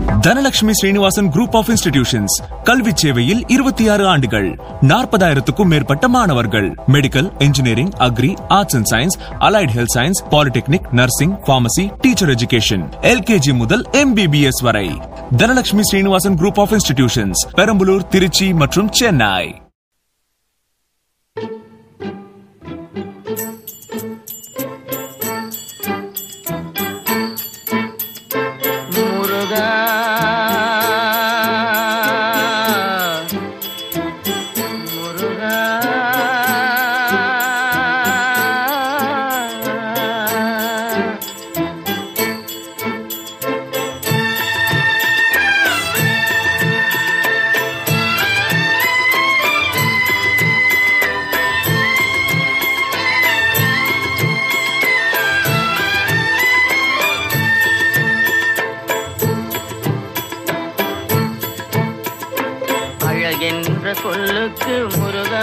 Dhanalakshmi Srinivasan group of institutions கல்வி சேவையில் 26 ஆண்டுகள், 40,000க்கும் மேற்பட்ட மாணவர்கள். Medical, engineering, agri, arts and science, allied health science, polytechnic, nursing, pharmacy, teacher education, LKG முதல் MBBS வரை. Dhanalakshmi Srinivasan group of institutions, Perambalur, Trichy மற்றும் சென்னை. சொல்லுக்கு முருகா,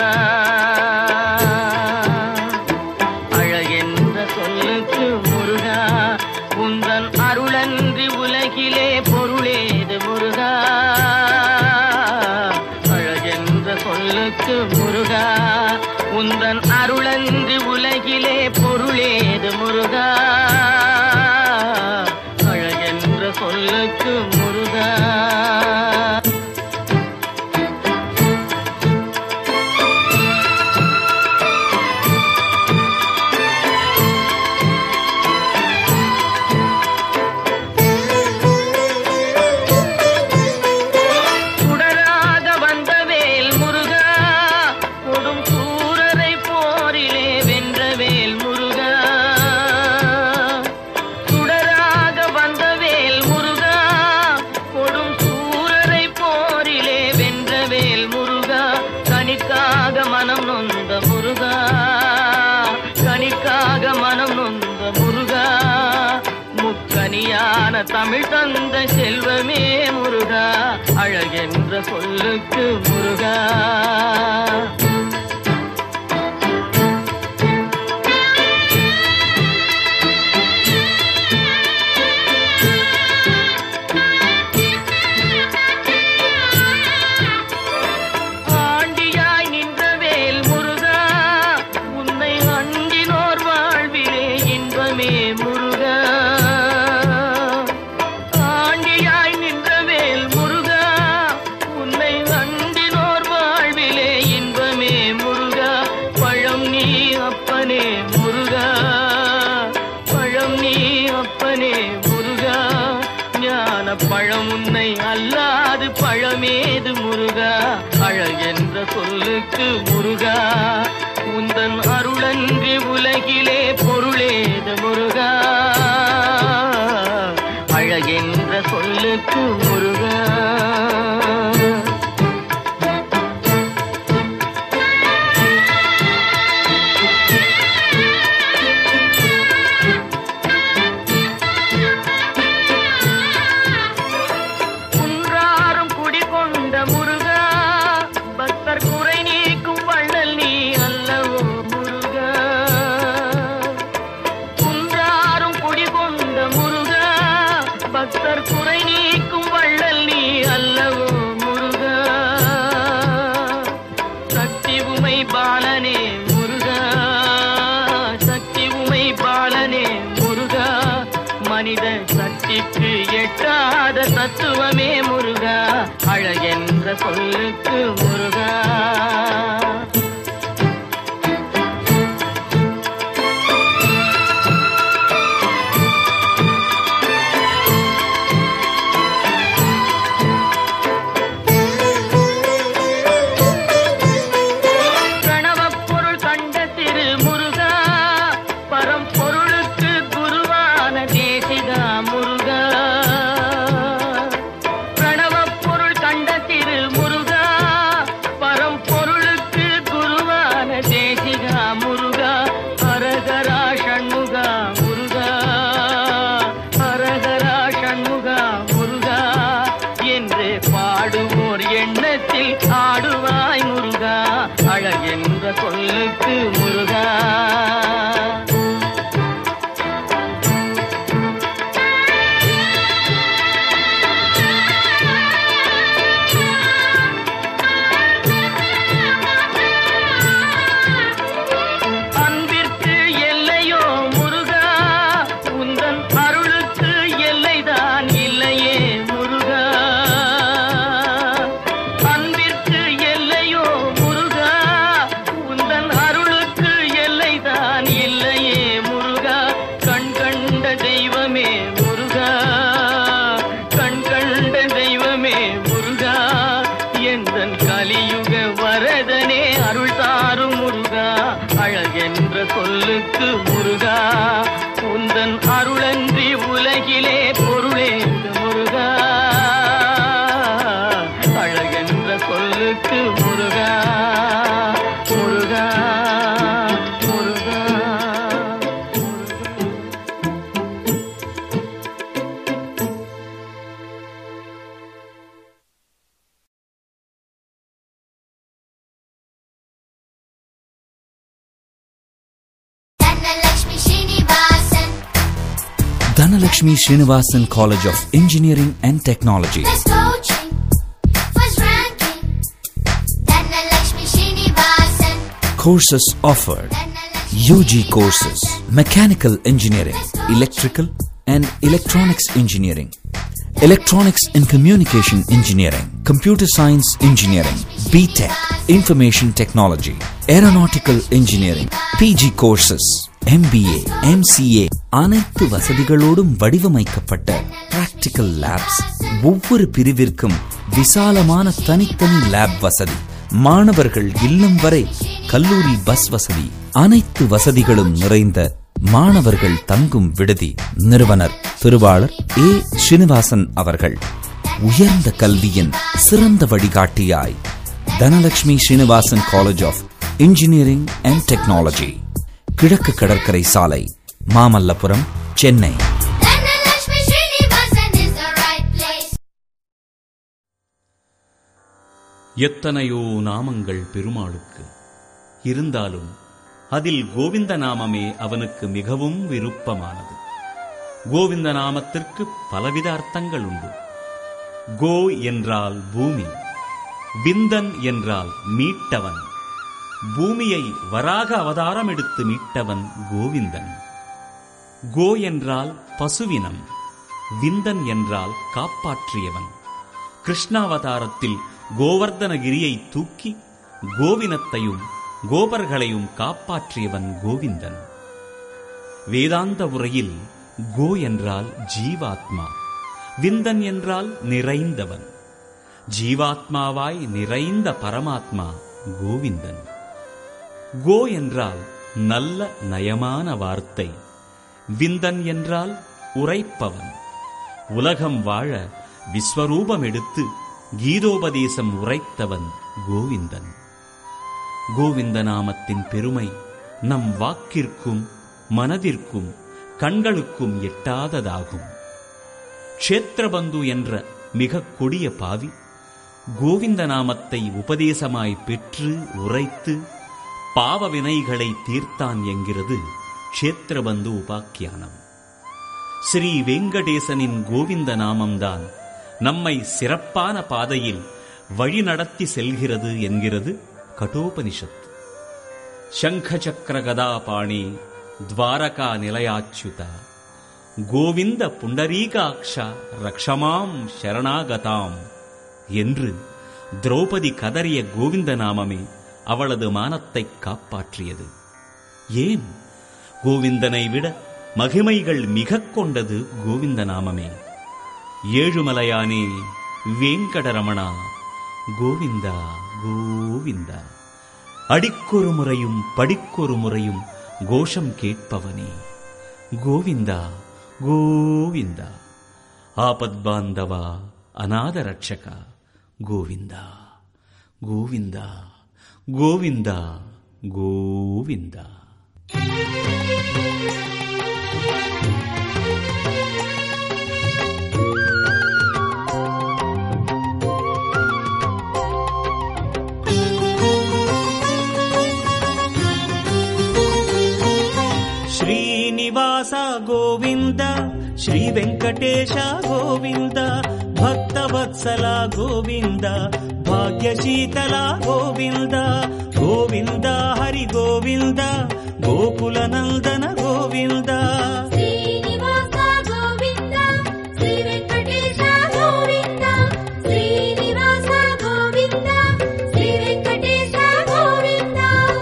அழகென்ற சொல்லுக்கு முருகா, உந்தன் அருளன்றி உலகிலே பொருளேது முருகா. அழகென்ற சொல்லுக்கு முருகா, உந்தன் அருளன்றி உலகிலே பொருளேது முருகா. அழகென்ற சொல்லுக்கு முருகா. தமிழ் தந்த செல்வமே முருகா, அழகென்ற சொல்லுக்கு முருகா. ஆண்டியாய் நின்ற வேல் முருகா, உன்னை அண்டினோர் வாழ்விலே இன்பமே முருகா. பழம் உன்னை அல்லாது பழமேது முருகா, அழகென்ற சொல்லுக்கு முருகா, உந்தன் அருளன்றி உலகிலே பொருளேது முருகா. அழகென்ற சொல்லுக்கு முருகா. மனித சக்திக்கு எட்டாத தத்துவமே முருகா, அழகென்ற சொல்லுக்கு முருகா. பொருளுக்கு Dhanalakshmi Srinivasan College of Engineering and Technology. Best coaching, first ranking. Dhanalakshmi Srinivasan. Courses offered: UG courses, Mechanical Engineering, Electrical and Electronics Engineering, Electronics and Communication Engineering, Computer Science Engineering, BTech, Information Technology, Aeronautical Engineering, PG courses, MBA, MCA. அனைத்து வசதிகளோடும் வடிவமைக்கப்பட்ட practical labs, ஒவ்வொரு பிரிவிற்கும் விசாலமான தனித்தனி lab வசதி, மாணவர்கள் இல்லம் வரை கல்லூரி பஸ் வசதி, அனைத்து வசதிகளும் நிறைந்த மாணவர்கள் தங்கும் விடுதி. நிறுவனர் திருவாளர் ஏ. ஸ்ரீனிவாசன் அவர்கள். உயர்ந்த கல்வியின் சிறந்த வழிகாட்டியாய் Dhanalakshmi Srinivasan college of engineering and technology, கிழக்கு கடற்கரை சாலை, மாமல்லபுரம், சென்னை. எத்தனையோ நாமங்கள் பெருமாளுக்கு இருந்தாலும் அதில் கோவிந்த நாமமே அவனுக்கு மிகவும் விருப்பமானது. கோவிந்த நாமத்திற்கு பலவித அர்த்தங்கள் உண்டு. கோ என்றால் பூமி, விந்தன் என்றால் மீட்டவன். பூமியை வராக அவதாரம் எடுத்து மீட்டவன் கோவிந்தன். கோ என்றால் பசுவினம், விந்தன் என்றால் காப்பாற்றியவன். கிருஷ்ணாவதாரத்தில் கோவர்தனகிரியை தூக்கி கோவினத்தையும் கோபர்களையும் காப்பாற்றியவன் கோவிந்தன். வேதாந்த உரையில் கோ என்றால் ஜீவாத்மா, விந்தன் என்றால் நிறைந்தவன். ஜீவாத்மாவாய் நிறைந்த பரமாத்மா கோவிந்தன். கோ என்றால் நல்ல நயமான வார்த்தை, விந்தன் என்றால் உரைப்பவன். உலகம் வாழ விஸ்வரூபம் எடுத்து கீதோபதேசம் உரைத்தவன் கோவிந்தன். கோவிந்த நாமத்தின் பெருமை நம் வாக்கிற்கும் மனதிற்கும் கண்களுக்கும் எட்டாததாகும். க்ஷேத்திரபந்து என்ற மிக கொடிய பாவி கோவிந்த நாமத்தை உபதேசமாய் பெற்று உரைத்து பாவ வினைகளை தீர்த்தான் என்கிறது க்ஷேத்திரபந்து உபாக்கியானம். ஸ்ரீ வெங்கடேசனின் கோவிந்த நாமம்தான் நம்மை சிறப்பான பாதையில் வழிநடத்தி செல்கிறது என்கிறது கட்டோபனிஷத். சங்க சக்கர கதா பாணி துவாரகா நிலையாச்சுத கோவிந்த புண்டரீகாக்ஷா ரக்ஷமாம் சரணாகதாம் என்று திரௌபதி கதறிய கோவிந்த நாமமே அவளது மானத்தை காப்பாற்றியது. ஏன்? கோவிந்தனை விட மகிமைகள் மிக கொண்டது கோவிந்த நாமமே. ஏழுமலையானே வேங்கடரமணா கோவிந்தா கோவிந்தா, அடிக்கொரு முறையும் படிக்கொரு முறையும் கோஷம் கேட்பவனே கோவிந்தா கோவிந்தா, ஆபத்பாந்தவா அநாத ரட்சகா கோவிந்தா கோவிந்தா கோவிந்தா கோவிந்தா. శ్రీనివాస గోవింద, శ్రీ వెంకటేశ గోవింద, భక్తవత్సల గోవింద, భాగ్యశీతల గోవింద, గోవింద హరి గోవింద, గోకుల నందన గోవింద. శ్రీనివాస గోవింద, శ్రీ వెంకటేశ గోవింద, శ్రీనివాస గోవింద, శ్రీ వెంకటేశ గోవింద.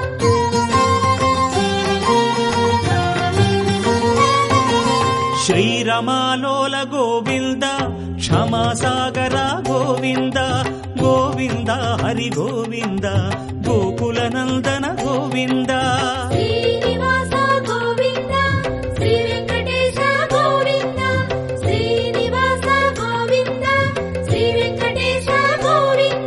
శ్రీరమాలోల గోవింద, క్షమాసాగర గోవింద, గోవింద హరి గోవింద, గోకుల నందన గోవింద. శ్రీనివాస గోవింద, శ్రీ వెంకటేశ గోవింద, శ్రీనివాస గోవింద, శ్రీ వెంకటేశ గోవింద.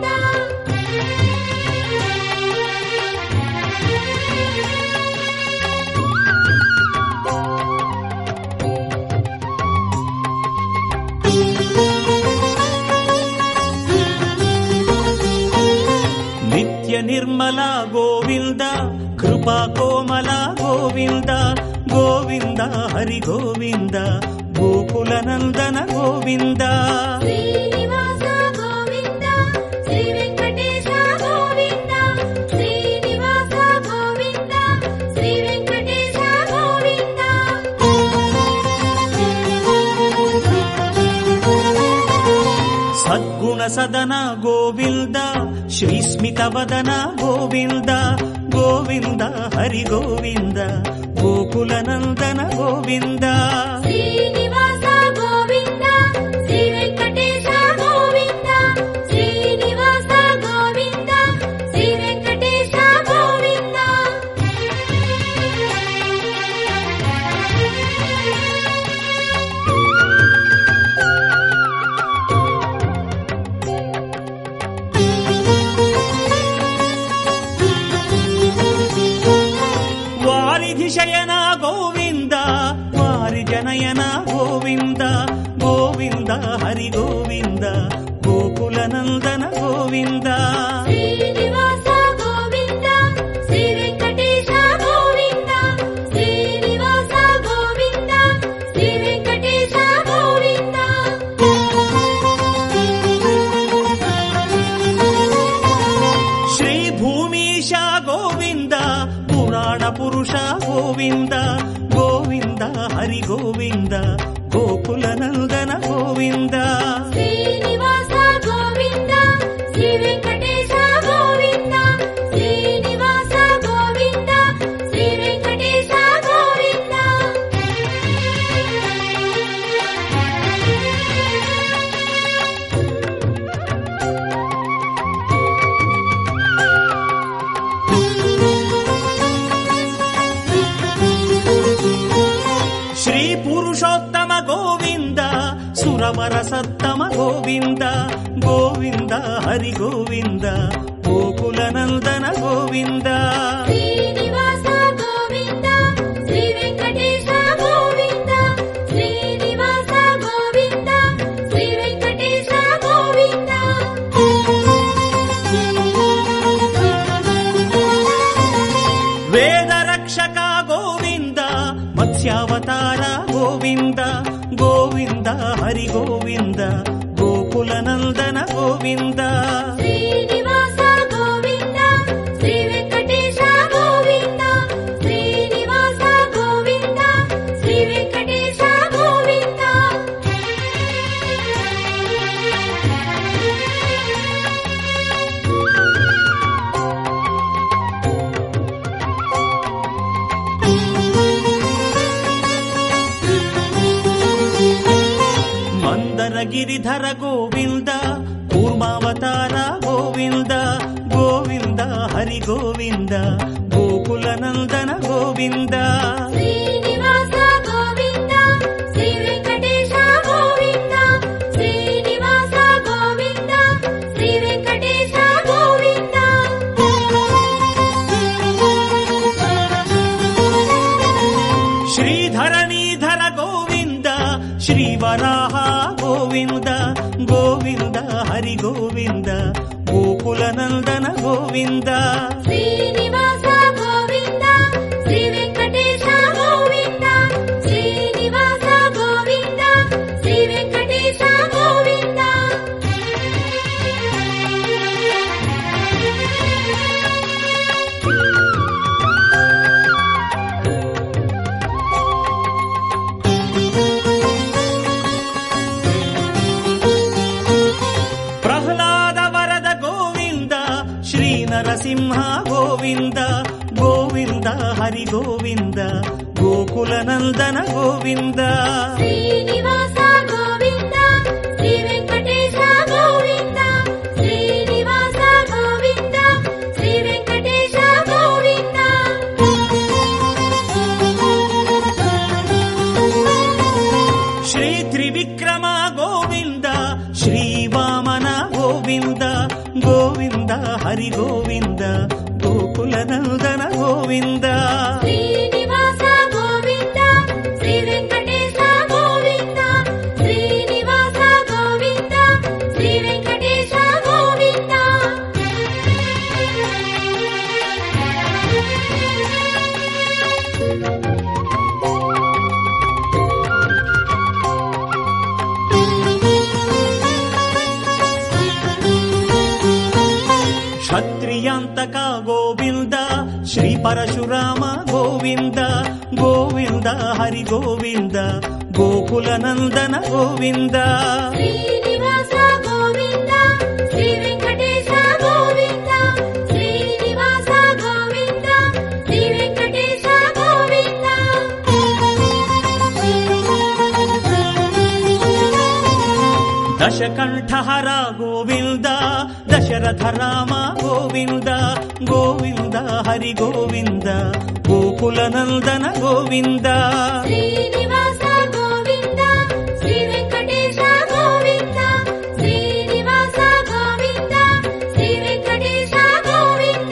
నిర్మల గోవింద, కృపా కోమల గోవింద, గోవింద హరి గోవింద, గోకులనందన గోవింద శ్రీనివాస గోవింద శ్రీ వెంకటేశ గోవింద శ్రీనివాస గోవింద శ్రీ వెంకటేశ గోవింద సద్గుణ సదన గోవింద శ్రీస్మిత వదన గోవింద గోవింద హరి గోవింద గోకులనందన గోవింద శ్రీనివాస గోవింద శ్రీ వెంకటేశ గోవింద శ్రీనివాస గోవింద శ్రీ వెంకటేశ గోవింద వారిధి శయన గోవింద వారి జనయన గోవింద గోవింద హరి గోవింద గోకులనందన గోవింద శ్రీనివాస గోవింద శ్రీ వెంకటేశ గోవింద శ్రీనివాస గోవింద శ్రీ వెంకటేశ గోవింద శ్రీ భూమీశ గోవింద పురాణ పురుష గోవింద గోవింద హరి గోవింద గోకులనందన గోవింద శ్రీనివాస గోవింద శ్రీ వెంకటేశ గోవింద శ్రీనివాస గోవింద శ్రీ వెంకటేశ గోవింద శ్రీ పురుషోత్తమ గోవింద సురవర సత్తమ గోవింద గోవింద హరి గోవింద గోకులనందన గోవింద శ్రీనివాస గోవింద శ్రీ వెంకటేశ గోవింద శ్రీనివాస గోవింద శ్రీ వెంకటేశ గోవింద వేద రక్షక గోవింద మత్స్యావతార గోవింద గోవింద హరి గోవింద గోకులనందన గోవింద శ్రీనివాస గోవింద శ్రీ వెంకటేశ గోవింద శ్రీనివాస గోవింద శ్రీ వెంకటేశ గోవింద మందర గిరిధర గోవింద కూర్మావతార గోవింద గోవింద హరి గోవింద గోకులనందన గోవింద శ్రీనివాస గోవింద శ్రీ వెంకటేశ గోవింద శ్రీనివాస గోవింద శ్రీ వెంకటేశ గోవింద శ్రీధరణీధర గోవింద శ్రీవరాహ గోవింద గోవింద హరి గోవింద గోకులనందన గోవింద శ్రీనివాస గోవింద శ్రీ వెంకటేశ గోవింద శ్రీనివాస గోవింద శ్రీ వెంకటేశ గోవింద ప్రహ్లాద వరద గోవింద శ్రీ నరసింహ గోవింద గోవింద హరి గోవింద గోకులనందన గోవింద శ్రీనివాస గోవింద శ్రీ వెంకటేశ గోవింద శ్రీనివాస గోవింద శ్రీ వెంకటేశ గోవింద శ్రీ త్రివిక్రమ గోవింద శ్రీ వామన గోవింద గోవింద హరి గోవింద గోకులనందన గోవింద శ్రీనివాస గోవింద శ్రీ వెంకటేశ గోవింద శ్రీనివాస గోవింద శ్రీ వెంకటేశ గోవింద త్రైయాంతక గోవింద శ్రీ పరశురామ గోవింద గోవింద హరి గోవింద గోకుల నందన గోవింద శ్రీనివాస గోవింద శ్రీ వెంకటేశ గోవింద శ్రీనివాస గోవింద శ్రీ వెంకటేశ గోవింద దశకంఠహర గోవింద దశరథ రామ గోవింద గోవింద హరి గోవింద గోకుల నందన గోవింద శ్రీనివాస గోవింద శ్రీ వెంకటేశ గోవింద శ్రీనివాస గోవింద శ్రీ వెంకటేశ గోవింద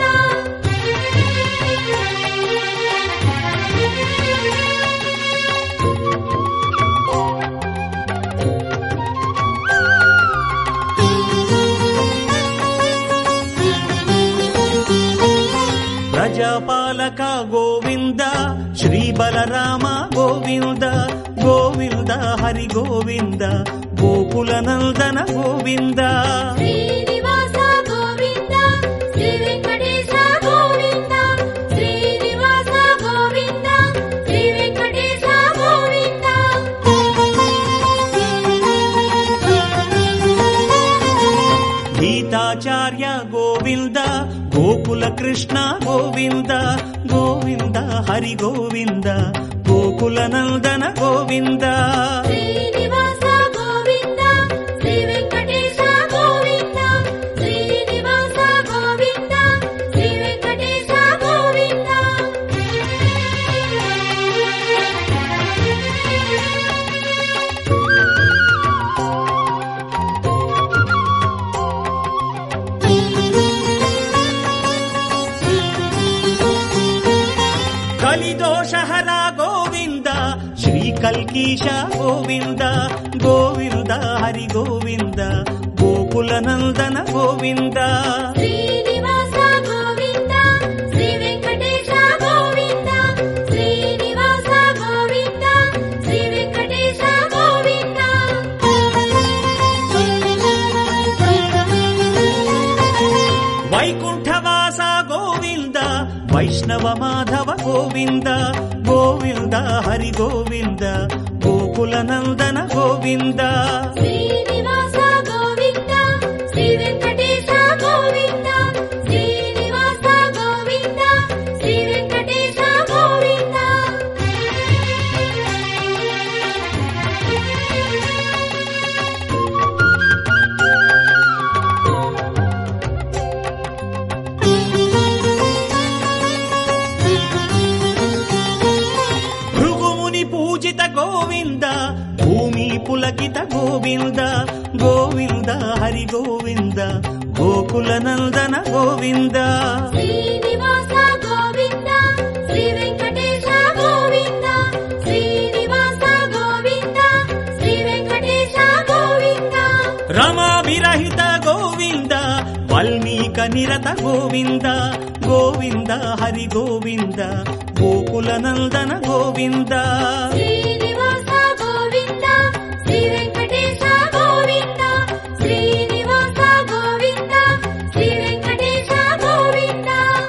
ప్రజాపాలక గోవింద శ్రీ బలరామ గోవింద గోవింద హరి గోవింద గోకుల నందన గోవింద శ్రీనివాస గోవింద శ్రీ వెంకటేశ గోవింద శ్రీనివాస గోవింద శ్రీ వెంకటేశ గోవింద గీతాచార్య గోవింద గోకుల కృష్ణ గోవింద గోవింద హరి గోవింద గోకుల నందన గోవింద శ్రీనివాస గోవింద శ్రీ వెంకటేశ గోవింద శ్రీనివాస గోవింద శ్రీ వెంకటేశ గోవింద కలిదోషహర గోవింద శ్రీ కల్కీశ గోవింద గోవింద హరి గోవింద గోకుల నందన గోవింద శ్రీనివాస గోవింద శ్రీ వెంకటేశ గోవింద శ్రీనివాస గోవింద శ్రీ వెంకటేశ గోవింద వైకుంఠవాస గోవింద వైష్ణవ మాధవ గోవింద గోవింద హరి గోవింద గోకుల నందన గోవింద శ్రీనివాస గోవింద శ్రీ వెంకటేశ గోవింద శ్రీనివాస గోవింద శ్రీ వెంకటేశ గోవింద భృగుముని పూజిత గోవింద భూమి పులకిత గోవింద గోవింద హరి గోవింద గోకుల నందన గోవింద శ్రీనివాస గోవింద శ్రీ వెంకటేశ గోవింద శ్రీనివాస గోవింద శ్రీ వెంకటేశ గోవింద రమాభిరహిత గోవింద వాల్మీక నిరత గోవింద గోవింద హరి గోవింద గోకుల నందన గోవింద శ్రీనివాస గోవింద శ్రీ వెంకటేశ గోవింద శ్రీనివాస గోవింద శ్రీ వెంకటేశ గోవింద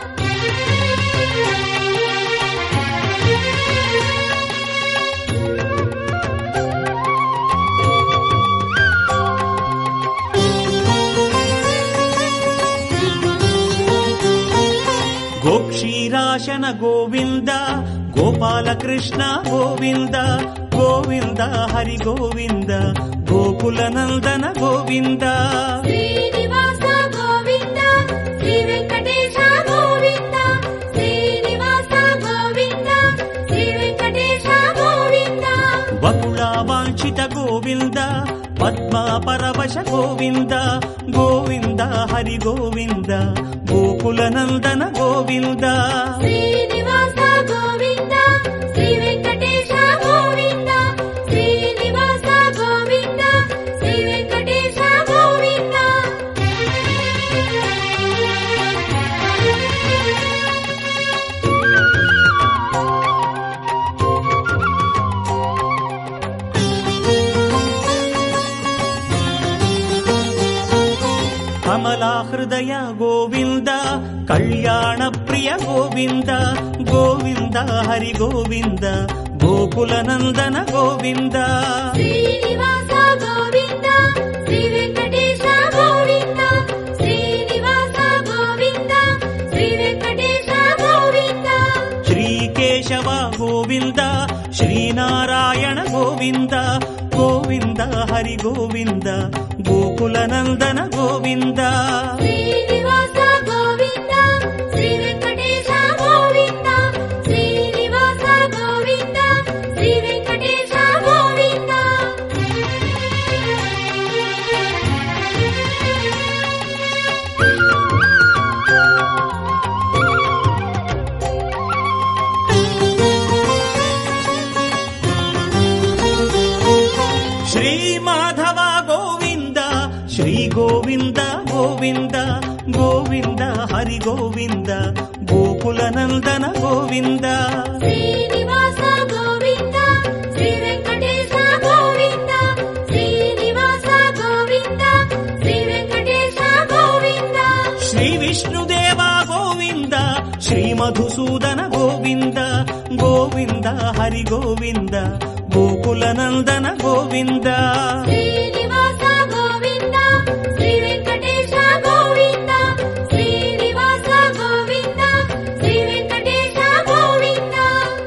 గోక్షీరాశన గోవింద గోపాలకృష్ణ గోవింద గోవింద హరి గోవింద గోకుల నందన గోవింద శ్రీనివాస గోవింద శ్రీ వెంకటేశ గోవింద శ్రీనివాస గోవింద శ్రీ వెంకటేశ గోవింద వకుళావాంఛిత గోవింద పద్మా పరవశ గోవింద గోవింద హరి గోవింద గోకుల నందన గోవింద శ్రీనివాస గోవింద శ్రీ వెంకటేశ గోవింద శ్రీనివాస గోవింద శ్రీ వెంకటేశ గోవింద కమలా హృదయ గోవింద కళ్యాణ ప్రియ గోవింద గోవింద హరి గోవింద గోకుల నందన గోవింద శ్రీనివాస గోవింద శ్రీ వెంకటేశ గోవింద శ్రీనివాస గోవింద శ్రీ వెంకటేశ గోవింద శ్రీకేశవ గోవింద శ్రీనారాయణ గోవింద గోవింద హరి గోవింద గోకుల నందన గోవింద శ్రీనివాస గోవింద శ్రీ వెంకటేశ గోవింద శ్రీనివాస గోవింద శ్రీ వెంకటేశ గోవింద శ్రీ మాధవ గోవింద శ్రీ గోవింద గోవింద గోవింద హరి గోవింద గోకుల నందన గోవింద శ్రీనివాస గోవింద శ్రీ వెంకటేశ గోవింద శ్రీనివాస గోవింద శ్రీ వెంకటేశ గోవింద శ్రీ విష్ణుదేవ గోవింద శ్రీ మధుసూదన గోవింద గోవింద హరి గోవింద గోకుల నందన గోవింద శ్రీనివాస గోవింద శ్రీ వెంకటేశ గోవింద శ్రీనివాస గోవింద శ్రీ వెంకటేశ గోవింద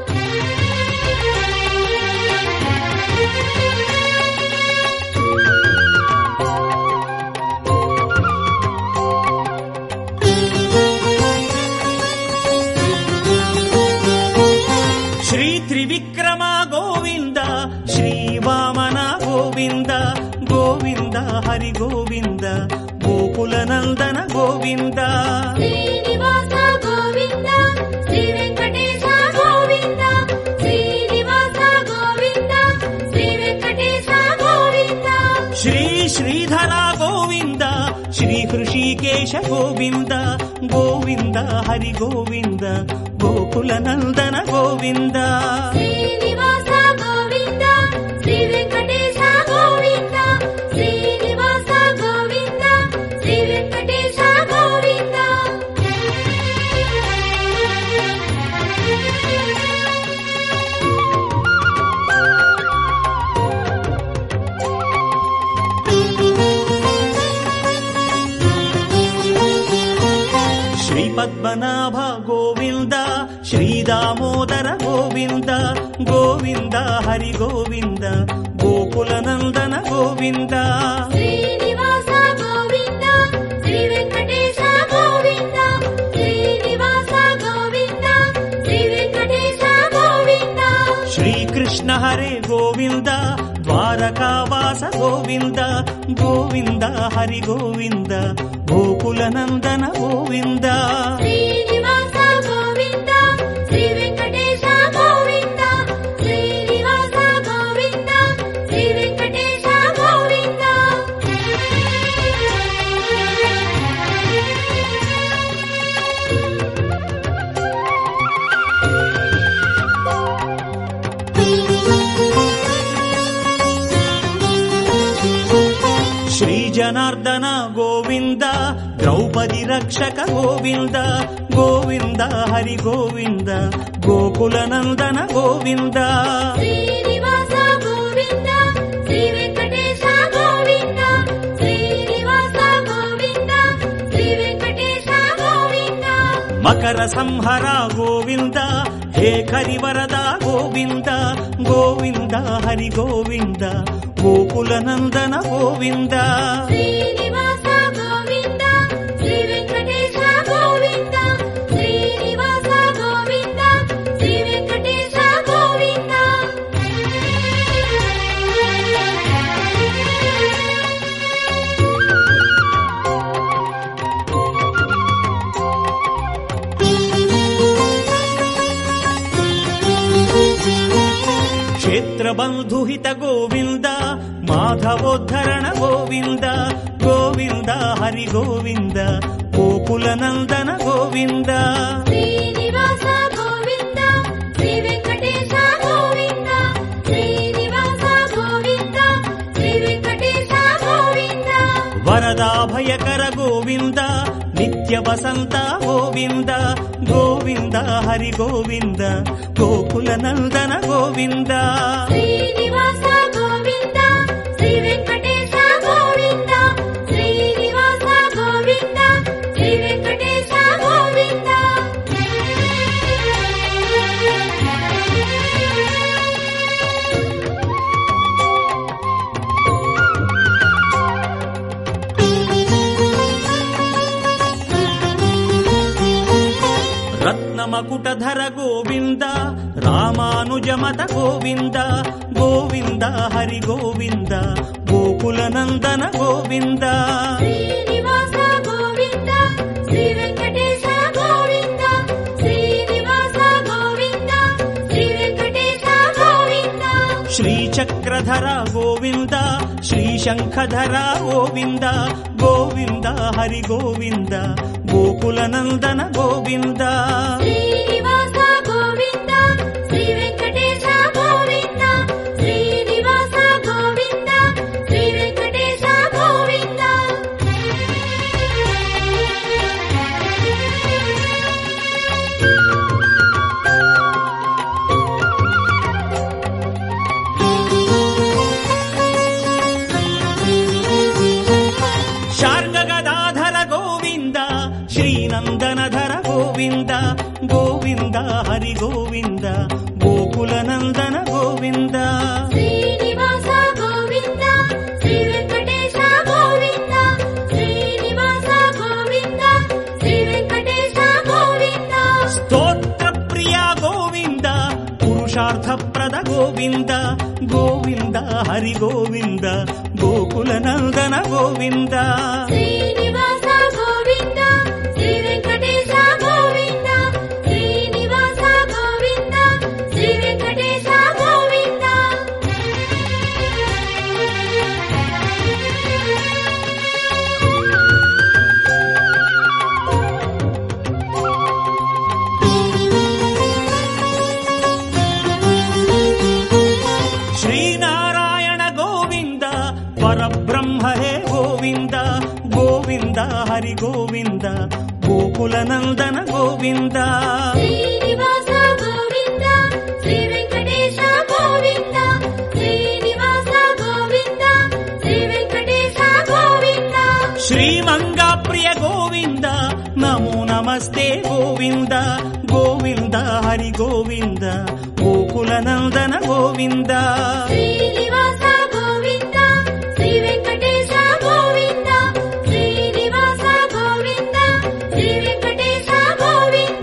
శ్రీ త్రివిక్రమ గోవింద శ్రీ వామన గోవింద గోవింద హరి గోవింద గోకుల నందన గోవింద శ్రీనివాస గోవింద శ్రీ వెంకటేశ గోవింద శ్రీనివాస గోవింద శ్రీ వెంకటేశ గోవింద శ్రీ శ్రీధర గోవింద శ్రీ హృషికేశ గోవింద గోవింద హరి గోవింద గోకుల నందన గోవింద శ్రీనివాస గోవింద శ్రీ వెంకటేశ గోవింద శ్రీనివాస గోవింద శ్రీ వెంకటేశ గోవింద శ్రీ పద్మనాభ గోవింద శ్రీ దామోదర గోవింద గోవింద హరి గోవింద గోకుల నందన గోవింద శ్రీనివాస గోవింద శ్రీ వెంకటేశ గోవింద శ్రీనివాస గోవింద శ్రీ వెంకటేశ గోవింద శ్రీకృష్ణ హరే గోవింద ద్వారకావాస గోవింద గోవింద హరి గోవింద గోకుల నందన గోవింద శ్రీనివాస గోవింద శ్రీ వెంకటేశ గోవింద శ్రీనివాస గోవింద శ్రీ వెంకటేశ గోవింద శ్రీ జనార్దన గోవింద ద్రౌపది రక్షక గోవింద గోవింద హరి గోవింద గోకుల నందన గోవింద శ్రీనివాస గోవింద శ్రీ వెంకటేశ గోవింద శ్రీనివాస గోవింద శ్రీ వెంకటేశ గోవింద మకర సంహర గోవింద హే కరివరద గోవింద గోవింద హరి గోవింద గోకుల నందన గోవింద శ్రీనివాస గోవింద శ్రీ వెంకటేశ గోవింద శ్రీనివాస గోవింద శ్రీ వెంకటేశ గోవింద క్షేత్రబంధుహిత గోవింద మాధవోద్ధరణ గోవింద గోవింద హరి గోవింద గోకుల నందన గోవింద శ్రీనివాస గోవింద శ్రీ వెంకటేశ గోవింద శ్రీనివాస గోవింద శ్రీ వెంకటేశ గోవింద వర వరదాభయకర గోవింద నిత్య వసంత గోవింద గోవింద హరి గోవింద గోకుల నందన గోవింద శ్రీనివాస గోవింద శ్రీ వెంకటేశ గోవింద శ్రీనివాస గోవింద శ్రీ వెంకటేశ గోవింద రత్నమకుటధర గోవింద రామానుజమత గోవింద గోవింద హరి గోవింద గోకుల నందన గోవింద శ్రీనివాస గోవింద శ్రీ వెంకటేశ గోవింద శ్రీనివాస గోవింద శ్రీ వెంకటేశ గోవింద శ్రీచక్రధర గోవింద శ్రీశంఖధర గోవింద గోవింద హరి గోవింద గోకుల నందన గోవింద శ్రీనివాస గోవింద శ్రీ వెంకటేశ గోవింద శ్రీనివాస గోవింద శ్రీ వెంకటేశ గోవింద శార్గగదాధర గోవింద శ్రీనందనధర గోవింద గోవింద హరి గోవింద గోకుల నందన గోవింద శ్రీనివాస గోవింద శ్రీ వెంకటేశ గోవింద శ్రీనివాస గోవింద శ్రీ వెంకటేశ గోవింద స్తోత్ర ప్రియ గోవింద పురుషార్థప్రద గోవింద గోవింద హరి గోవింద గోకుల నందన గోవింద శ్రీనివాస గోవింద శ్రీ వెంకటేశ గోవింద శ్రీనివాస గోవింద శ్రీ వెంకటేశ గోవింద శ్రీనారాయణ గోవింద పరబ్రహ్మ హే గోవింద గోవింద హరి గోవింద గోకుల నందన గోవింద శ్రీనివాస గోవింద శ్రీ వెంకటేశ గోవింద శ్రీనివాస గోవింద శ్రీ వెంకటేశ గోవింద శ్రీమంగా ప్రియ గోవింద నమో నమస్తే గోవింద గోవింద హరి గోవింద గోకుల నందన గోవింద శ్రీనివాస గోవింద శ్రీ వెంకటేశ గోవింద శ్రీనివాస గోవింద శ్రీ వెంకటేశ గోవింద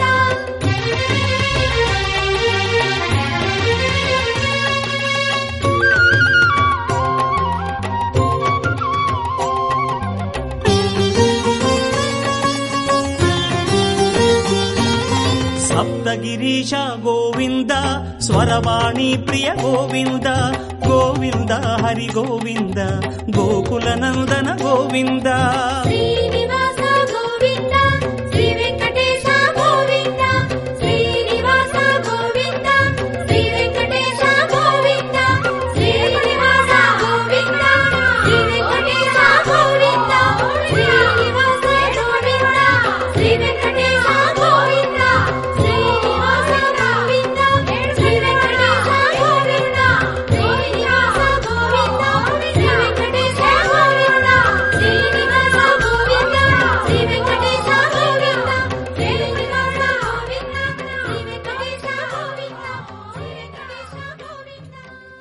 సప్తగిరీశ గోవింద స్వరవాణి ప్రియ గోవింద గోవింద హరి గోవింద గోకుల నందన గోవింద శ్రీనివాస గోవింద శ్రీ వెంకటేశ గోవింద శ్రీనివాస గోవింద శ్రీ వెంకటేశ గోవింద శ్రీనివాస గోవింద శ్రీ వెంకటేశ గోవింద శ్రీనివాస గోవింద శ్రీ వెంకటేశ గోవింద శ్రీనివాస గోవింద శ్రీ వెంకటేశ గోవింద శ్రీనివాస గోవింద శ్రీ వెంకటేశ గోవింద శ్రీనివాస గోవింద శ్రీ వెంకటేశ గోవింద శ్రీనివాస గోవింద శ్రీ వెంకటేశ గోవింద శ్రీ వెంకటేశ గోవింద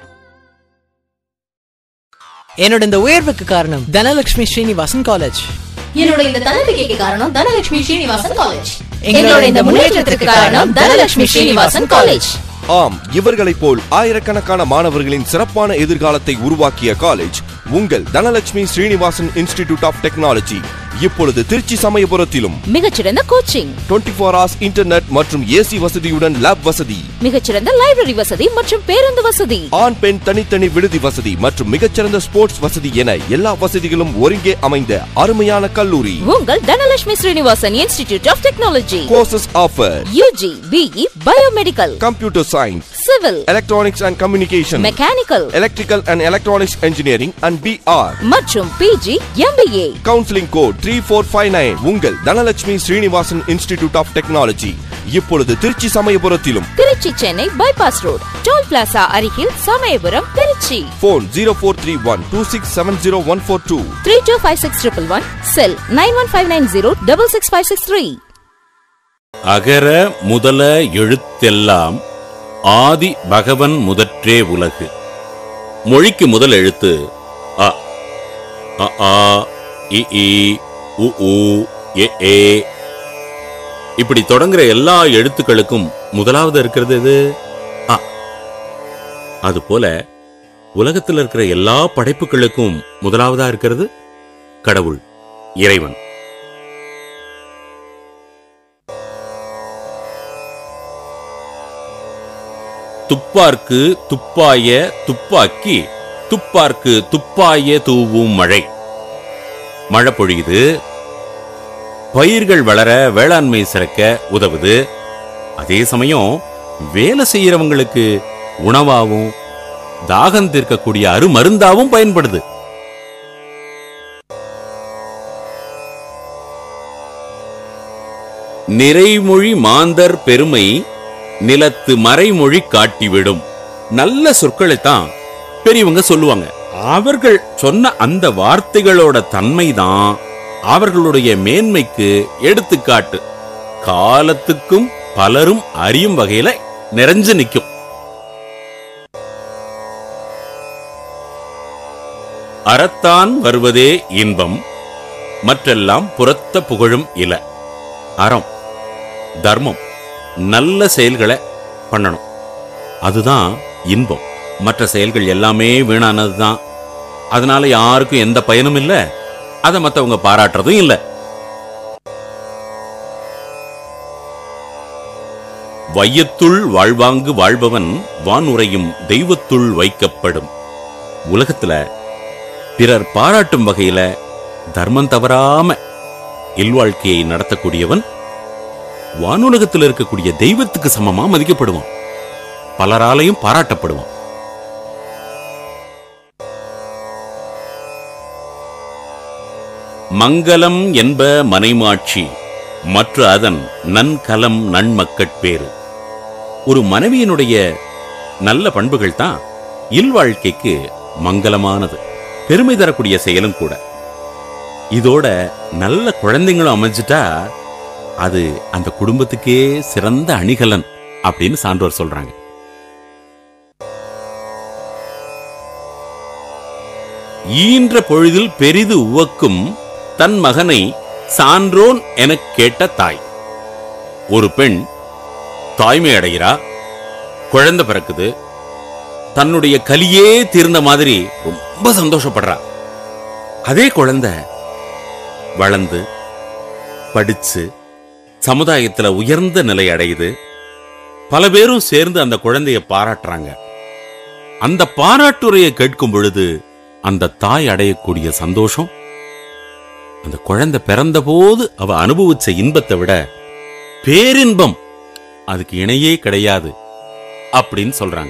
என்னோட இந்த உயர்வுக்கு காரணம் தனலட்சுமி ஸ்ரீனிவாசன் காலேஜ். என்னோட இந்த தன்னம்பிக்கைக்கு காரணம் தனலட்சுமி ஸ்ரீனிவாசன் காலேஜ். எங்களோட இந்த முன்னேற்றத்திற்கு காரணம் தனலட்சுமி ஸ்ரீனிவாசன் காலேஜ். ஆம், இவர்களைப் போல் ஆயிரக்கணக்கான மாணவர்களின் சிறப்பான எதிர்காலத்தை உருவாக்கிய காலேஜ் உங்கள் Dhanalakshmi Srinivasan institute of technology. இப்பொழுது திருச்சி சமயபுரத்திலும் மிகச்சிறந்த கோச்சிங், 24 hours இன்டர்நெட் மற்றும் ஏசி வசதியுடன் லேப் வசதி, மிகச்சிறந்த லைப்ரரி வசதி மற்றும் பேருந்து வசதி, ஆண் பெண் தனித்தனி விடுதி வசதி மற்றும் மிகச்சிறந்த ஸ்போர்ட்ஸ் வசதி என எல்லா வசதிகளும் ஒருங்கே அமைந்த அருமையான கல்லூரி உங்கள் Dhanalakshmi Srinivasan institute of technology. Courses offer UG, BE, biomedical, computer science, Civil, Electronics and Communication, Mechanical, Electrical and Electronics Engineering and BR மற்றும் PG, MBA. Counseling code 3459. உங்கள் Dhanalakshmi Srinivasan institute of technology இப்பொழுது திருச்சி சமயபுரத்திலும். Trichy Chennai bypass road toll plaza அருகில் Samayapuram, Trichy. Phone 0431267014 325611, செல் 9159066563. அகர முதல எழுத்தெல்லாம் ஆதி பகவன் முதற்றே உலகு. மொழிக்கு முதல் எழுத்து அ. அ ஆ இ ஈ உ ஊ எ ஏ. இப்படி தொடங்குற எல்லா எழுத்துக்களுக்கும் முதலாவது இருக்கிறது எது? அ. அதுபோல உலகத்தில் இருக்கிற எல்லா படைப்புகளுக்கும் முதலாவதா இருக்கிறது கடவுள், இறைவன். துப்பார்க்கு துப்பாய துப்பாக்கி, துப்பார்க்கு துப்பாய தூவும் மழை. மழை பொழியுது, பயிர்கள் வளர, வேளாண்மை சிறக்க உதவுது. அதே சமயம் வேலை செய்யறவங்களுக்கு உணவாவும் தாகம் தீர்க்கக்கூடிய அருமருந்தாவும் பயன்படுது. நிறைமொழி மாந்தர் பெருமை நிலத்து மறைமொழி காட்டிவிடும். நல்ல சொற்களைத்தான் பெரியவங்க சொல்லுவாங்க. அவர்கள் சொன்ன அந்த வார்த்தைகளோட தன்மைதான் அவர்களுடைய மேன்மைக்கு எடுத்துக்காட்டு. காலத்துக்கும் பலரும் அறியும் வகையில நிறைஞ்சு நிற்கும். அறத்தான் வருவதே இன்பம், மற்றெல்லாம் புறத்த புகழும் இல. அறம், தர்மம், நல்ல செயல்களை பண்ணணும், அதுதான் இன்பம். மற்ற செயல்கள் எல்லாமே வீணானதுதான். அதனால யாருக்கும் எந்த பயனும் இல்லை, அதை மற்றவங்க பாராட்டுறதும் இல்லை. வையத்துள் வாழ்வாங்கு வாழ்பவன் வானுரையும் தெய்வத்துள் வைக்கப்படும். உலகத்துல பிறர் பாராட்டும் வகையில தர்மம் தவறாம இல்வாழ்க்கையை நடத்தக்கூடியவன் வானுலகத்தில் இருக்கக்கூடிய தெய்வத்துக்கு சமமா மதிக்கப்படுவான், பலராலையும் பாராட்டப்படுவான். மங்களம் என்ப மனைமாட்சி, மற்ற அதன் நன்கலம் நன்மக்கட்பேறு. ஒரு மனைவியினுடைய நல்ல பண்புகள் தான் இல்வாழ்க்கைக்கு மங்களமானது, பெருமை தரக்கூடிய செயலும் கூட. இதோட நல்ல குழந்தைங்களும் அமைஞ்சிட்டா அது அந்த குடும்பத்துக்கே சிறந்த அணிகலன் அப்படின்னு சான்றோர் சொல்றாங்க. ஈன்ற பொழுதில் பெரிது உவக்கும் தன் மகனை சான்றோன் எனக் கேட்ட தாய். ஒரு பெண் தாய்மை அடைகிறா, குழந்தை பிறக்குது, தன்னுடைய கலியே தீர்ந்த மாதிரி ரொம்ப சந்தோஷப்படுறா. அதே குழந்தை வளர்ந்து படிச்சு சமுதாயத்துல உயர்ந்த நிலை அடையுது. பல பேரும் சேர்ந்து அந்த குழந்தைய பாராட்டுறாங்க. அந்த பாராட்டுரையை கேட்கும் பொழுது அந்த தாய் அடையக்கூடிய சந்தோஷம், அந்த குழந்தை பிறந்த போது அவ அனுபவிச்ச இன்பத்தை விட பேரின்பம் அதுக்கு இணையே கிடையாது அப்படின்னு சொல்றாங்க.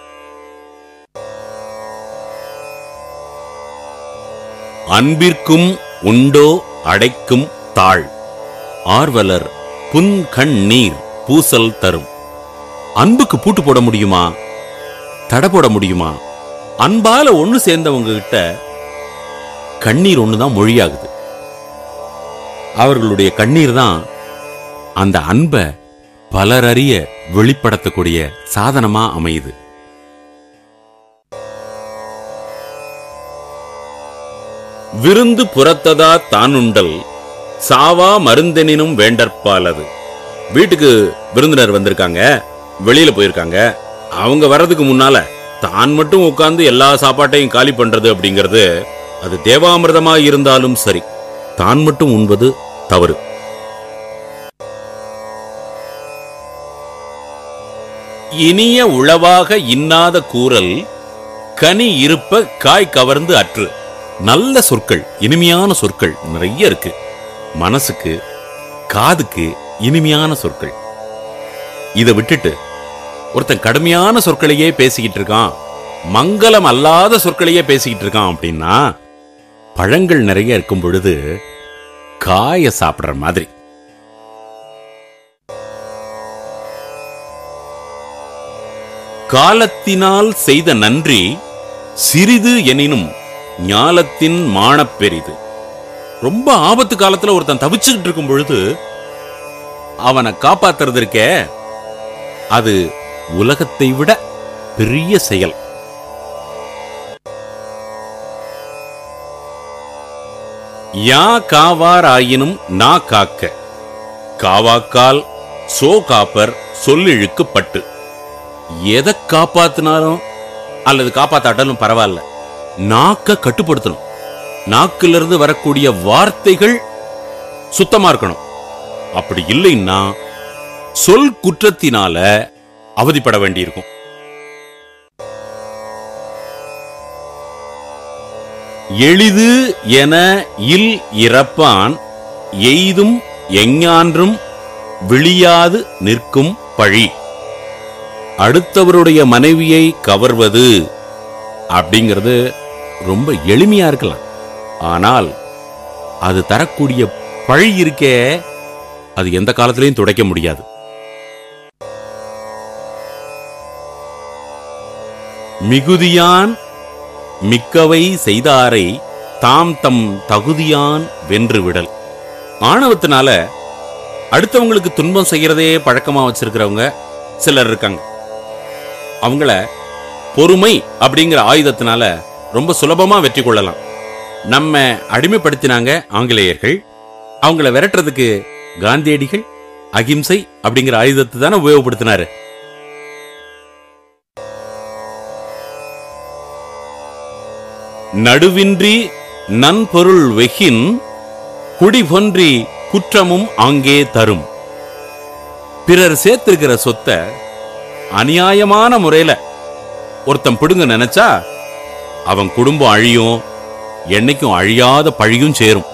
அன்பிற்கும் உண்டோ அடைக்கும் தாழ், ஆர்வலர் புன் கண் நீர் பூசல் தரும். அன்புக்கு பூட்டு போட முடியுமா? தடை போட முடியுமா? அன்பால ஒண்ணு சேர்ந்தவங்க கிட்ட கண்ணீர் ஒண்ணுதான் மொழியாகுது. அவர்களுடைய கண்ணீர் தான் அந்த அன்பை பலரறிய வெளிப்படுத்தக்கூடிய சாதனமா அமையுது. விருந்து புறத்ததா தானுண்டல் சாவா மருந்தெனினும் வேண்டற்பாலது. வீட்டுக்கு விருந்தினர் வந்திருக்காங்க, வெளியில போயிருக்காங்க. அவங்க வர்றதுக்கு முன்னால தான் மட்டும் உட்கார்ந்து எல்லா சாப்பாட்டையும் காலி பண்றது அப்படிங்கிறது அது தேவாமிர்தமாக இருந்தாலும் சரி, தான் மட்டும் உண்பது தவறு. இனிய உளவாக இன்னாத கூறல் கனி இருப்ப காய் கவர்ந்து அற்று. நல்ல சொற்கள், இனிமையான சொற்கள் நிறைய இருக்கு. மனசுக்கு காதுக்கு இனிமையான சொற்கள். இதை விட்டுட்டு ஒருத்தன் கடுமையான சொற்களையே பேசிக்கிட்டு இருக்கான், மங்களம் அல்லாத சொற்களையே பேசிக்கிட்டு இருக்கான் அப்படின்னா பழங்கள் நிறைய இருக்கும் பொழுது காய சாப்பிடுற மாதிரி. காலத்தினால் செய்த நன்றி சிறிது எனினும் ஞாலத்தின் மானப் பெரிது. ரொம்ப ஆபத்து காலத்துல ஒருத்தன் தவிச்சுக்கிட்டு இருக்கும் பொழுது அவனை காப்பாத்துறது இருக்கே, அது உலகத்தை விட பெரிய செயல். யா காவார் ஆயினும் நா காக்க, காவாக்கால் சோ காப்பர் சொல்லிழுக்கு பட்டு. எதை காப்பாத்தினாலும் அல்லது காப்பாத்தாட்டாலும் பரவாயில்ல, நாக்க கட்டுப்படுத்தணும். நாக்கிலிருந்து வரக்கூடிய வார்த்தைகள் சுத்தமா இருக்கணும். அப்படி இல்லைன்னா சொல் குற்றத்தினால அவதிப்பட வேண்டியிருக்கும். எளிது என இல் இறப்பான் எய்தும் எஞ்ஞான்றும் விழியாது நிற்கும் பழி. அடுத்தவருடைய மனைவியை கவர்வது அப்படிங்கிறது ரொம்ப எளிமையா இருக்கலாம். ஆனால் அது தரக்கூடிய பழி இருக்கே, அது எந்த காலத்திலையும் துடைக்க முடியாது. மிகுதியான் மிக்கவை செய்தாரை தாம் தம் தகுதியான் வென்று விடல். ஆணவத்தினால அடுத்தவங்களுக்கு துன்பம் செய்யறதே பழக்கமா வச்சிருக்கிறவங்க சிலர் இருக்காங்க. அவங்கள பொறுமை அப்படிங்கிற ஆயுதத்தினால ரொம்ப சுலபமா வெற்றி கொள்ளலாம். நம்ம அடிமைப்படுத்தினாங்க ஆங்கிலேயர்கள். அவங்கள விரட்டுறதுக்கு காந்தியடிகள் அகிம்சை அப்படிங்கிற ஆயுதத்தை தானே உபயோகப்படுத்தினாரு. நடுவின்றி நன்பொருள் வெகின் குடிபொன்றி குற்றமும் அங்கே தரும். பிறர் சேர்த்திருக்கிற சொத்தை அநியாயமான முறையில ஒருத்தன் பிடுங்க நினைச்சா அவன் குடும்பம் அழியும், என்னைக்கும் அழியாத பழியும் சேரும்.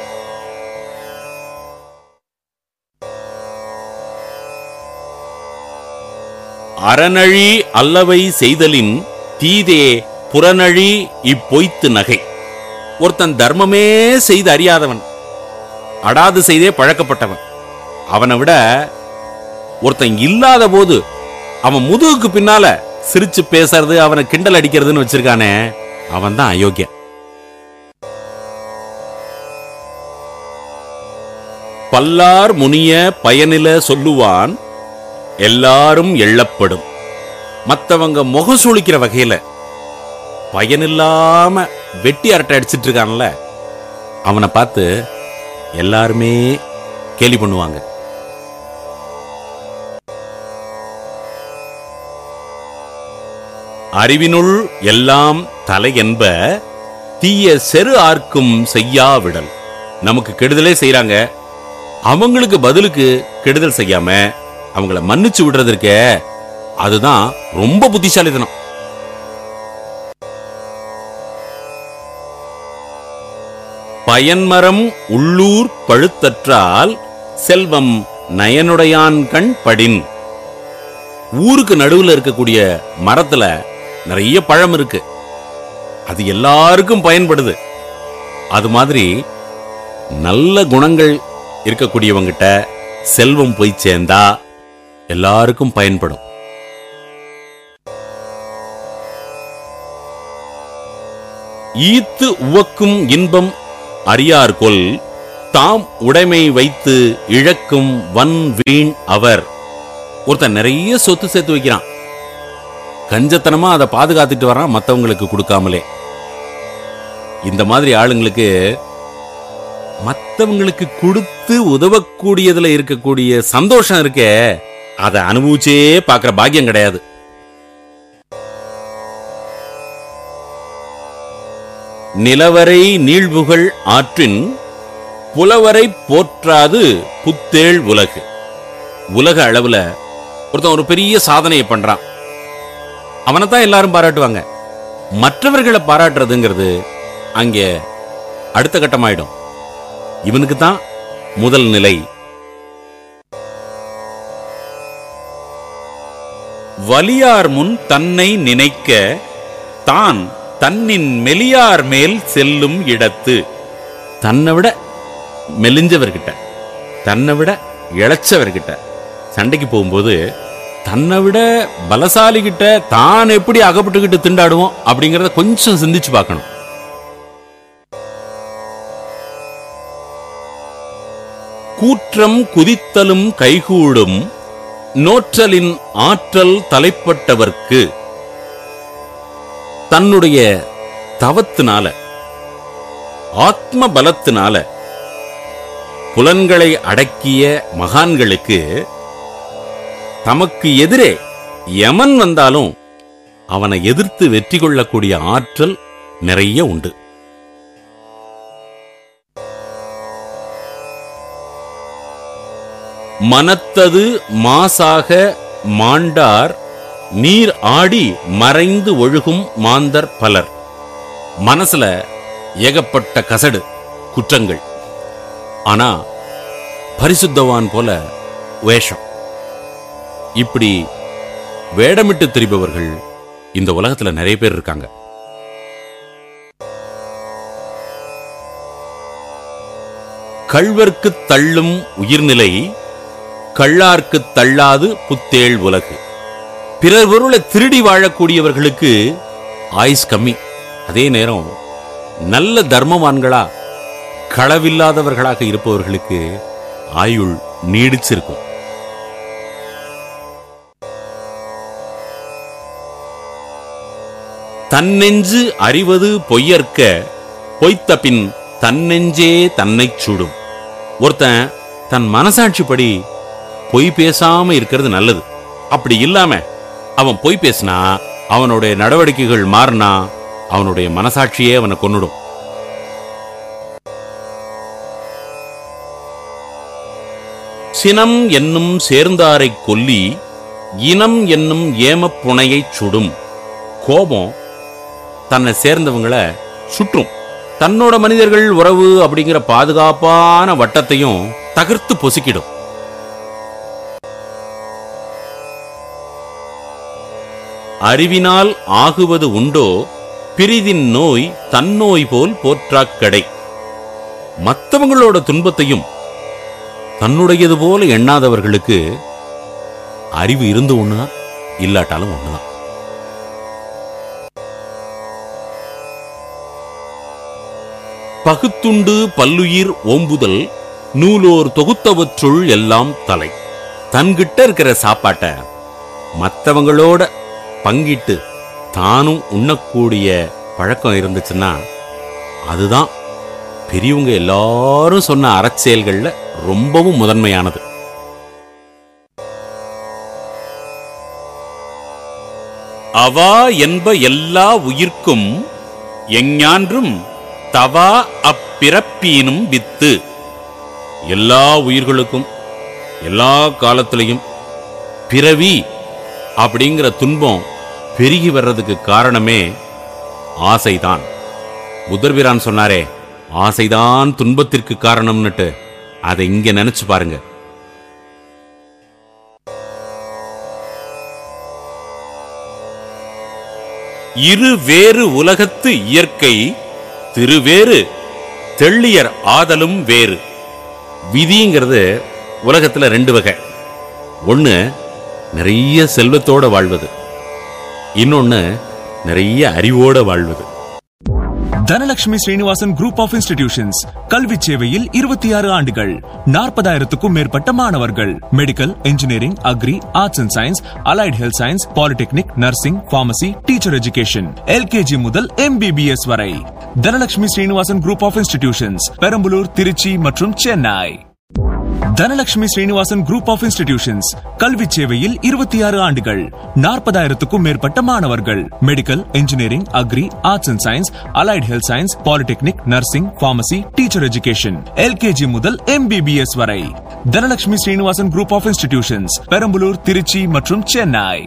அறநழி அல்லவை செய்தலின் தீதே புறநழி இப்பொய்த்து நகை. ஒருத்தன் தர்மமே செய்து அறியாதவன், அடாது செய்தே பழக்கப்பட்டவன், அவனை விட ஒருத்தன் இல்லாத போது அவன் முதுகுக்கு பின்னால சிரிச்சு பேசுறது, அவனை கிண்டல் அடிக்கிறதுன்னு வச்சிருக்கானே, அவன் தான் அயோக்கியன். பல்லார் முனிய பயனில சொல்லுவான் எல்லாரும் எள்ளப்படும். மத்தவங்க முகம் சுளிக்கிற வகையில பயனில்லாம வெட்டி அரட்டை அடிச்சிட்டு இருக்கான்ல, அவனை பார்த்து எல்லாருமே கேலி பண்ணுவாங்க. அறிவினுள் எல்லாம் தலை என்ப தீய செரு ஆர்க்கும் செய்யா விடல். நமக்கு கெடுதலே செய்யறாங்க, அவங்களுக்கு பதிலுக்கு கெடுதல் செய்யாம அவங்கள மன்னிச்சு விடுறது இருக்க, அதுதான் ரொம்ப புத்திசாலித்தனம். பயன்மரம் உள்ளூர் பழுத்தற்றால் செல்வம் நயனுடையான் கண் படின். ஊருக்கு நடுவுல இருக்கக்கூடிய மரத்துல நிறைய பழம் இருக்கு, அது எல்லாருக்கும் பயன்படுது. அது மாதிரி நல்ல குணங்கள் இருக்கக்கூடியவங்கிட்ட செல்வம் போய் சேர்ந்தா எல்லாருக்கும் பயன்படும். ஈத்து உவக்கும் இன்பம் அறியார்கொல் தாம் உடைமை வைத்து இழக்கும் வன் வீண் அவர். ஒருத்தன் நிறைய சொத்து சேர்த்து வைக்கிறான், கஞ்சத்தனமா அதை பாதுகாத்துட்டு வரான் மற்றவங்களுக்கு கொடுக்காமலே. இந்த மாதிரி ஆளுங்களுக்கு மற்றவங்களுக்கு கொடுத்து உதவக்கூடியதுல இருக்கக்கூடிய சந்தோஷம் இருக்கே, அதை அனுபவிச்சே பார்க்கிற பாக்கியம் கிடையாது. நிலவரை நீழ்வுகள் ஆற்றின் புலவரை போற்றாது புத்தேள் உலகு. உலக அளவுல ஒருத்தன் ஒரு பெரிய சாதனையை பண்றான், அவனைத்தான் எல்லாரும் பாராட்டுவாங்க. மற்றவர்களை பாராட்டுறதுங்கிறது அங்கே அடுத்த கட்டமாயிடும், இவனுக்கு தான் முதல் நிலை. வலியார் முன் தன்னை நினைக்க தான் தன்னின் மெலியார் மேல் செல்லும் இடத்து. தன்னை விட மெலிஞ்சவர்கிட்ட, தன்னை விட இழைச்சவர்கிட்ட சண்டைக்கு போகும்போது தன்னை விட பலசாலி கிட்ட தான் எப்படி அகப்பட்டுக்கிட்டு திண்டாடுவோம் அப்படிங்கறத கொஞ்சம் சிந்திச்சு பார்க்கணும். கூற்றம் குதித்தலும் கைகூடும் நோற்றலின் ஆற்றல் தலைப்பட்டவர்க்கு. தன்னுடைய தவத்தினால, ஆத்ம பலத்தினால புலன்களை அடக்கிய மகான்களுக்கு தமக்கு எதிரே யமன் வந்தாலும் அவனை எதிர்த்து வெற்றி கொள்ளக்கூடிய ஆற்றல் நிறைய உண்டு. மனத்தது மாசாக மாண்டார் நீர் ஆடி மறைந்து ஒழுகும் மாந்தர் பலர். மனசுல ஏகப்பட்ட கசடு குற்றங்கள், ஆனா பரிசுத்தவான் போல வேஷம். இப்படி வேடமிட்டு திரிபவர்கள் இந்த உலகத்துல நிறைய பேர் இருக்காங்க. கள்வர்க்கு தள்ளும் உயிர்நிலை கள்ளார்க்கு தள்ளாது புத்தேள் உலகு. பிறர் பொருளை திருடி வாழக்கூடியவர்களுக்கு ஆயுஸ் கம்மி. அதே நேரம் நல்ல தர்மவான்களா களவில்லாதவர்களாக இருப்பவர்களுக்கு ஆயுள் நீடிச்சிருக்கும். தன்னெஞ்சு அறிவது பொய்யற்க பொய்த்த பின் தன்னெஞ்சே தன்னை சுடும். ஒருத்தன் தன் மனசாட்சிப்படி பொய் பேசாம இருக்கிறது நல்லது. அப்படி இல்லாம அவன் பொய் பேசினா, அவனுடைய நடவடிக்கைகள் மாறினா, அவனுடைய மனசாட்சியே அவனை கொன்னுடும். சினம் என்னும் சேர்ந்தாரை கொல்லி இனம் என்னும் ஏமப் புனையைச் சுடும். கோபம் தன்னை சேர்ந்தவங்களை சுற்றும். தன்னோட மனிதர்கள் உறவு அப்படிங்கிற பாதுகாப்பான வட்டத்தையும் தகர்த்து பொசுக்கிடும். அறிவினால் ஆகுவது உண்டோ பிரிதின் நோய் தன்னோய் போல் போற்றாக்கடை. மற்றவங்களோட துன்பத்தையும் தன்னுடையது போல எண்ணாதவர்களுக்கு அறிவு இருந்து ஒண்ணுதான், இல்லாட்டாலும் ஒண்ணுதான். பகுத்துண்டு பல்லுயிர் ஓம்புதல் நூலோர் தொகுத்தவற்றுள் எல்லாம் தலை. தன்கிட்ட இருக்கிற சாப்பாட்டை மற்றவங்களோட பங்கிட்டு தானும் உண்ணக்கூடிய பழக்கம் இருந்துச்சுன்னா அதுதான் பெரியவங்க எல்லாரும் சொன்ன அறச்செயல்கள்ல ரொம்பவும் முதன்மையானது. அவா என்ப எல்லா உயிர்க்கும் எஞ்ஞான்றும் தவா அப்பிறப்பீனும் வித்து. எல்லா உயிர்களுக்கும் எல்லா காலத்திலையும் பிறவி அப்படிங்கிற துன்பம் பெருகி வர்றதுக்கு காரணமே ஆசைதான். புத்தர்பிரான் சொன்னாரே, ஆசைதான் துன்பத்திற்கு காரணம்னுட்டு. அதை இங்க நினைச்சு பாருங்க. இரு வேறு உலகத்து இயற்கை திருவேறு தெள்ளியர் ஆதலும் வேறு. விதிங்கிறது உலகத்துல ரெண்டு வகை. ஒண்ணு நிறைய செல்வத்தோட வாழ்வது, இன்னொன்னு நிறைய அறிவோட வாழ்வது. Dhanalakshmi Srinivasan group of institutions கல்வி சேவையில் 26 ஆண்டுகள், 40,000க்கும் மேற்பட்ட மாணவர்கள். Medical, engineering, agri, arts and science, allied health science, polytechnic, nursing, pharmacy, teacher education, LKG முதல் MBBS வரை. Dhanalakshmi Srinivasan group of institutions Perambalur, Trichy மற்றும் Chennai. Dhanalakshmi Srinivasan group of institutions கல்வி சேவையில் 26 ஆண்டுகள், 40,000க்கும் மேற்பட்ட மாணவர்கள். Medical, engineering, agri, arts and science, allied health science, polytechnic, nursing, pharmacy, teacher education, LKG முதல் MBBS வரை. Dhanalakshmi Srinivasan group of institutions Perambalur, Trichy மற்றும் Chennai.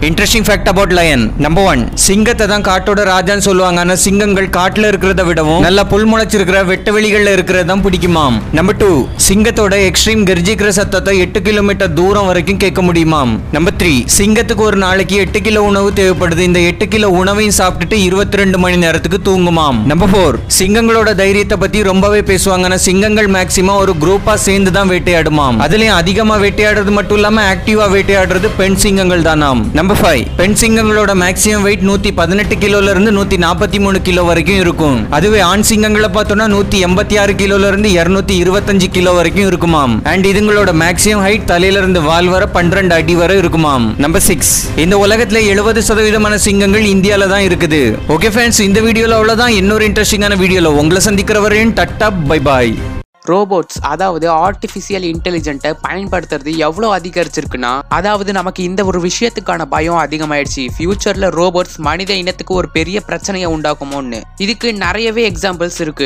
Interesting fact about lion. Number 1, சிங்கத்தை தான் காட்டோட ராஜான்னு சொல்லுவாங்க. ஆனா சிங்கங்கள் காட்டுல இருக்கிறத விடவும் நல்லா புல் முளைச்சிருக்கிற வெட்ட வெளிகள்ல இருக்கிறது தான் பிடிக்குமாம். நம்பர் 2, சிங்கத்தோட எக்ஸ்ட்ரீம் கர்ஜிக்கிற சத்தத்தை 8 கிலோமீட்டர் தூரம் வரைக்கும் கேட்க முடியுமாம். நம்பர் 3, சிங்கத்துக்கு ஒரு நாளைக்கு 8 கிலோ உணவு தேவைப்படுது. இந்த 8 கிலோ உணவையும் சாப்பிட்டுட்டு 22 மணி நேரத்துக்கு தூங்குமாம். நம்பர் 4, சிங்கங்களோட தைரியத்தை பத்தி ரொம்பவே பேசுவாங்க. ஆனா சிங்கங்கள் மேக்சிமம் ஒரு குரூப்பா சேர்ந்து தான் வேட்டையாடுமாம். அதுலயும் அதிகமா வேட்டையாடுறது மட்டும் இல்லாம ஆக்டிவா வேட்டையாடுறது பெண் சிங்கங்கள் தானாம். நம்பர் 5, பெண் சிங்கங்களோட மேக்ஸிமம் வெயிட் 118 கிலோல இருந்து 143 கிலோ வரைக்கும் இருக்கும். அதுவே ஆண் சிங்கங்களை பார்த்தோம்னா 186 கிலோல இருந்து 225 கிலோ வரைக்கும் இருக்குமாம். அண்ட் இதுங்களோட மேக்ஸிமம் ஹைட் தலையில இருந்து வால் வர 12 அடி வரை இருக்குமாம். நம்பர் 6, இந்த உலகத்துல 70% சிங்கங்கள் இந்தியால தான் இருக்குது. ஓகே ஃப்ரெண்ட்ஸ், இந்த வீடியோல அவ்வளவுதான். இன்னொரு இன்ட்ரெஸ்டிங்கான வீடியோல உங்களை சந்திக்கிற வரையும் டட்டா பை பாய். ரோபோட்ஸ் அதாவது ஆர்டிஃபிஷியல் இன்டெலிஜென்ட்டை பயன்படுத்துறது எவ்வளோ அதிகரிச்சிருக்குன்னா, அதாவது நமக்கு இந்த ஒரு விஷயத்துக்கான பயம் அதிகமாயிடுச்சு. ஃபியூச்சர்ல ரோபோட்ஸ் மனித இனத்துக்கு ஒரு பெரிய பிரச்சனையை உண்டாக்குமோன்னு. இதுக்கு நிறையவே எக்ஸாம்பிள்ஸ் இருக்கு.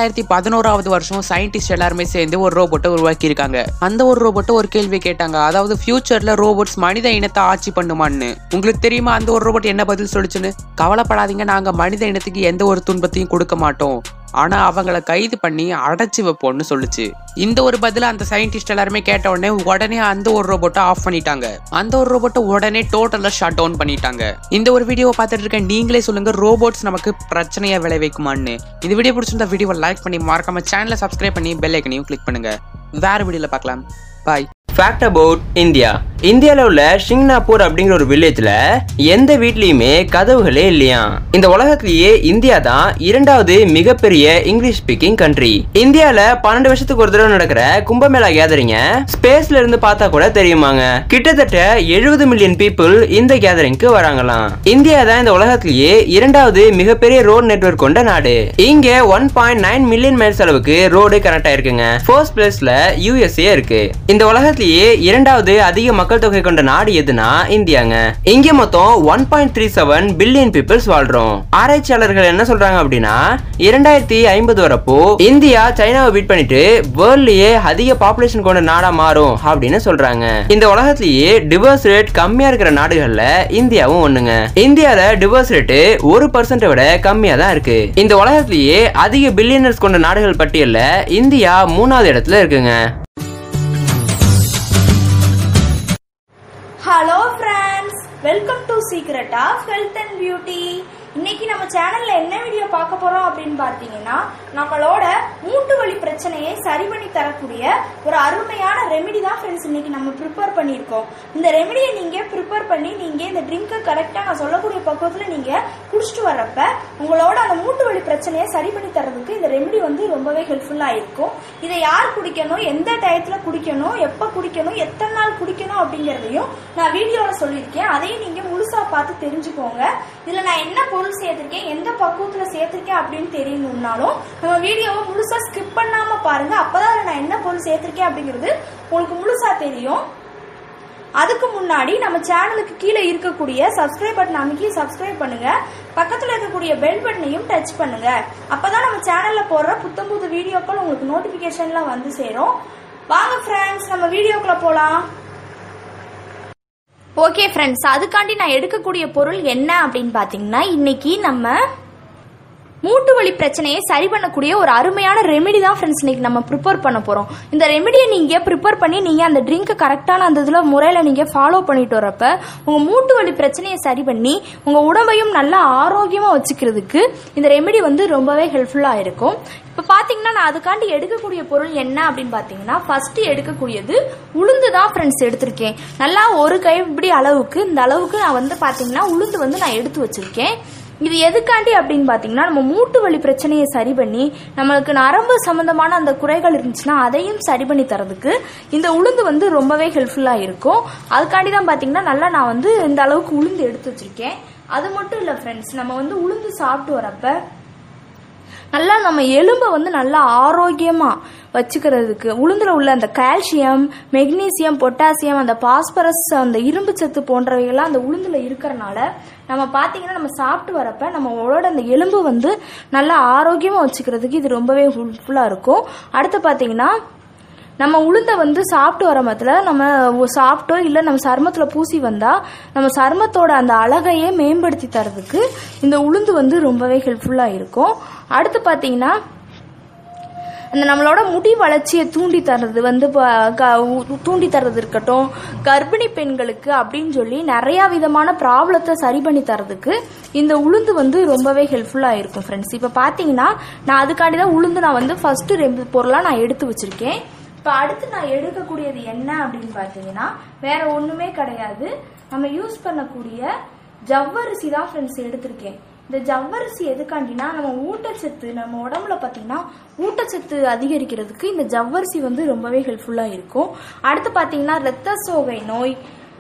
2011 வருஷம் சயின்டிஸ்ட் எல்லாருமே சேர்ந்து ஒரு ரோபோட்டை உருவாக்கி இருக்காங்க. அந்த ஒரு ரோபோட்டை ஒரு கேள்வி கேட்டாங்க, அதாவது ஃபியூச்சர்ல ரோபோட்ஸ் மனித இனத்தை ஆட்சி பண்ணுமான்னு. உங்களுக்கு தெரியுமா அந்த ஒரு ரோபோட் என்ன பதில் சொல்லுச்சுன்னு? கவலைப்படாதீங்க, நாங்க மனித இனத்துக்கு எந்த ஒரு துன்பத்தையும் கொடுக்க மாட்டோம், ஆனா அவங்கள கைது பண்ணி அடைச்சு வைப்போம்னு சொல்லுச்சு. இந்த ஒரு பதில அந்த சயின்டிஸ்ட் எல்லாருமே கேட்ட உடனே அந்த ஒரு ரோபோட்டை ஆஃப் பண்ணிட்டாங்க. அந்த ஒரு ரோபோட்டை உடனே டோட்டலா ஷட் டவுன் பண்ணிட்டாங்க. இந்த ஒரு வீடியோவை பார்த்துட்டு இருக்க நீங்களே சொல்லுங்க, ரோபோட்ஸ் நமக்கு பிரச்சனையா விளைவிக்குமான்னு. இந்த வீடியோ பிடிச்சிருந்தா வீடியோவை லைக் பண்ணி மறக்காம சேனலை சப்ஸ்கிரைப் பண்ணி பெல் ஐக்கனையும் கிளிக் பண்ணுங்க. வேற வீடியோல பார்க்கலாம். பாய். Fact about India. இந்தியாவில் உள்ள ஷிங்னாப்பூர் அப்படிங்கிற ஒரு வில்லேஜ்ல எந்த வீட்லயுமே கதவுகளே இல்லையா. இந்த உலகத்திலேயே இந்தியா தான் 2வது மிகப்பெரிய இங்கிலீஷ் ஸ்பீக்கிங் கண்ட்ரி. இந்தியால 12 வருஷத்துக்கு ஒரு தடவை நடக்கிற கும்பமேளா கேதரிங்க ஸ்பேஸ்ல இருந்து பார்த்தா கூட தெரியுமாங்க. கிட்டத்தட்ட 70 மில்லியன் பீப்புள் இந்த கேதரிங்க்கு வராங்களாம். இந்தியா தான் இந்த உலகத்திலேயே 2வது மிகப்பெரிய ரோட் நெட்வொர்க் கொண்ட நாடு. இங்க 1.9 மில்லியன் மைல்ஸ் அளவுக்கு ரோடு கனெக்ட் ஆயிருக்குங்க. ஃபர்ஸ்ட் பிளேஸ்ல USA இருக்கு. இந்த உலகத்திலேயே 2வது அதிக மக்கள் தொகை கொண்ட நாடு எதுனா இந்தியாங்க. இங்க மொத்தம் 1.37 பில்லியன் பீப்புள்ஸ் வாழ்றோம். ஆராய்ச்சியாளர்கள் என்ன சொல்றாங்க அப்படின்னா, 2050 வரப்போ இந்தியா சைனாவை பீட் பண்ணிட்டு வேர்ல்ட்லயே அதிக பாப்புலேஷன் கொண்ட நாடா மாறும் அப்படின்னு சொல்றாங்க. இந்த உலகத்திலேயே டிவோர்ஸ் ரேட் கம்மியா இருக்கிற நாடுகள்ல இந்தியாவும் ஒண்ணுங்க. இந்தியால டிவோர்ஸ் ரேட் 1% விட கம்மியா தான் இருக்கு. இந்த உலகத்திலேயே அதிக பில்லியனர்ஸ் கொண்ட நாடுகள் பட்டியல்ல இந்தியா 3வது இடத்துல இருக்குங்க. Hello friends, welcome to secret of health and beauty. இன்னைக்கு நம்ம சேனல்ல என்ன வீடியோ பார்க்க போறோம் அப்படின்னு பார்த்தீங்கன்னா, நம்மளோட மூட்டு வலி பிரச்சனையை சரி பண்ணி தரக்கூடிய ஒரு அருமையான ரெமெடி தான் ஃப்ரெண்ட்ஸ் இன்னைக்கு நம்ம ப்ரிப்பேர் பண்ணியிருக்கோம். இந்த ரெமெடியை நீங்க ப்ரிப்பேர் பண்ணி நீங்க இந்த ட்ரிங்கை கரெக்டாக நான் சொல்லக்கூடிய பக்குவத்தில் நீங்க குடிச்சிட்டு வர்றப்ப உங்களோட அந்த மூட்டு வலி பிரச்சனையை சரி பண்ணி தரதுக்கு இந்த ரெமெடி வந்து ரொம்பவே ஹெல்ப்ஃபுல்லா இருக்கும். இதை யார் குடிக்கணும், எந்த டயத்துல குடிக்கணும், எப்ப குடிக்கணும், எத்தனை நாள் குடிக்கணும் அப்படிங்கறதையும் நான் வீடியோல சொல்லியிருக்கேன். அதையும் நீங்க முழுசா பார்த்து தெரிஞ்சுக்கோங்க. இதுல நான் என்ன பொருள் சேர்த்திருக்கேன், எந்த பக்குவத்துல சேர்த்திருக்கேன் அப்படின்னு தெரியணும்னாலும் நம்ம வீடியோவை முழுசா ஸ்கிப் பண்ணாம பாருங்க. அப்பதான் நான் என்ன பொருள் சேர்த்திருக்கேன் அப்படிங்கிறது உங்களுக்கு முழுசா தெரியும். அதுக்கு முன்னாடி நம்ம சேனலுக்கு கீழே இருக்கக்கூடிய சப்ஸ்கிரைப் பட்டன் அமைக்கி சப்ஸ்கிரைப் பண்ணுங்க. பக்கத்துல இருக்கக்கூடிய பெல் பட்டனையும் டச் பண்ணுங்க. அப்பதான் நம்ம சேனல்ல போடுற புத்தம் புது வீடியோக்கள் உங்களுக்கு நோட்டிபிகேஷன்ல வந்து சேரும். வாங்க ஃப்ரெண்ட்ஸ், நம்ம வீடியோக்குள்ள போலாம். ஓகே ஃப்ரெண்ட்ஸ், அதுக்காண்டி நான் எடுக்கக்கூடிய பொருள் என்ன அப்படின்னு பார்த்தீங்கன்னா, இன்னைக்கு நம்ம மூட்டு வலி பிரச்சனையை சரி பண்ணக்கூடிய ஒரு அருமையான ரெமெடி தான் ஃப்ரெண்ட்ஸ் இன்னைக்கு நம்ம ப்ரிப்பேர் பண்ண போகிறோம். இந்த ரெமெடியை நீங்கள் ப்ரிப்பேர் பண்ணி நீங்கள் அந்த ட்ரிங்கை கரெக்டான அந்த இதில் முறையில் நீங்கள் ஃபாலோ பண்ணிட்டு வரப்ப உங்கள் மூட்டு வலி பிரச்சனையை சரி பண்ணி உங்கள் உடம்பையும் நல்லா ஆரோக்கியமாக வச்சுக்கிறதுக்கு இந்த ரெமெடி வந்து ரொம்பவே ஹெல்ப்ஃபுல்லாக இருக்கும். இப்போ பார்த்தீங்கன்னா நான் அதுக்காண்டி எடுக்கக்கூடிய பொருள் என்ன அப்படின்னு பார்த்தீங்கன்னா, ஃபர்ஸ்ட் எடுக்கக்கூடியது உளுந்து தான் ஃப்ரெண்ட்ஸ் எடுத்திருக்கேன். நல்லா ஒரு கைப்பிடி அளவுக்கு இந்த அளவுக்கு நான் வந்து பார்த்தீங்கன்னா உளுந்து வந்து நான் எடுத்து வச்சிருக்கேன். இது எதுக்காண்டி அப்படின்னு பார்த்தீங்கன்னா, நம்ம மூட்டு வலி பிரச்சனையை சரி பண்ணி நம்மளுக்கு நரம்பு சம்பந்தமான அந்த குறைகள் இருந்துச்சுன்னா அதையும் சரி பண்ணி தரதுக்கு இந்த உளுந்து வந்து ரொம்பவே ஹெல்ப்ஃபுல்லாக இருக்கும். அதுக்காண்டி தான் பார்த்தீங்கன்னா நல்லா நான் வந்து இந்த அளவுக்கு உளுந்து எடுத்து வச்சிருக்கேன். அது மட்டும் இல்லை ஃப்ரெண்ட்ஸ், நம்ம வந்து உளுந்து சாப்பிட்டு வரப்ப நல்லா நம்ம எலும்பை வந்து நல்லா ஆரோக்கியமாக வச்சுக்கிறதுக்கு உளுந்துல உள்ள அந்த கால்சியம், மெக்னீசியம், பொட்டாசியம், அந்த பாஸ்பரஸ், அந்த இரும்பு சத்து போன்றவைகள்லாம் அந்த உளுந்துல இருக்கிறனால நம்ம பார்த்தீங்கன்னா நம்ம சாப்பிட்டு வரப்ப நம்மளோட அந்த எலும்பு வந்து நல்லா ஆரோக்கியமாக வச்சுக்கிறதுக்கு இது ரொம்பவே ஹெல்ப்ஃபுல்லாக இருக்கும். அடுத்து பார்த்தீங்கன்னா நம்ம உளுந்தை வந்து சாப்பிட்டு வர மத்தில நம்ம சாப்பிட்டோ இல்லை நம்ம சருமத்தில் பூசி வந்தால் நம்ம சருமத்தோட அந்த அழகையே மேம்படுத்தி தரதுக்கு இந்த உளுந்து வந்து ரொம்பவே ஹெல்ப்ஃபுல்லாக இருக்கும். அடுத்து பார்த்தீங்கன்னா அந்த நம்மளோட முடி வளர்ச்சியை தூண்டி தர்றது வந்து தூண்டி தர்றது இருக்கட்டும், கர்ப்பிணி பெண்களுக்கு அப்படின்னு சொல்லி நிறையா விதமான ப்ராப்ளத்தை சரி பண்ணி தரதுக்கு இந்த உளுந்து வந்து ரொம்பவே ஹெல்ப்ஃபுல்லாக இருக்கும் ஃப்ரெண்ட்ஸ். இப்போ பார்த்தீங்கன்னா நான் அதுக்காண்டி தான் உளுந்து நான் வந்து ஃபர்ஸ்ட் 2 பொருளாக நான் எடுத்து வச்சிருக்கேன். இப்போ அடுத்து நான் எடுக்கக்கூடியது என்ன அப்படின்னு பார்த்தீங்கன்னா வேற ஒன்றுமே கிடையாது, நம்ம யூஸ் பண்ணக்கூடிய ஜவ்வரிசி தான் ஃப்ரெண்ட்ஸ் எடுத்திருக்கேன். இந்த ஜவ்வரிசி எதுக்காண்டினா நம்ம ஊட்டச்சத்து நம்ம உடம்புல பார்த்தீங்கன்னா ஊட்டச்சத்து அதிகரிக்கிறதுக்கு இந்த ஜவ்வரிசி வந்து ரொம்பவே ஹெல்ப்ஃபுல்லாக இருக்கும். அடுத்து பார்த்தீங்கன்னா இரத்த சோகை நோய்,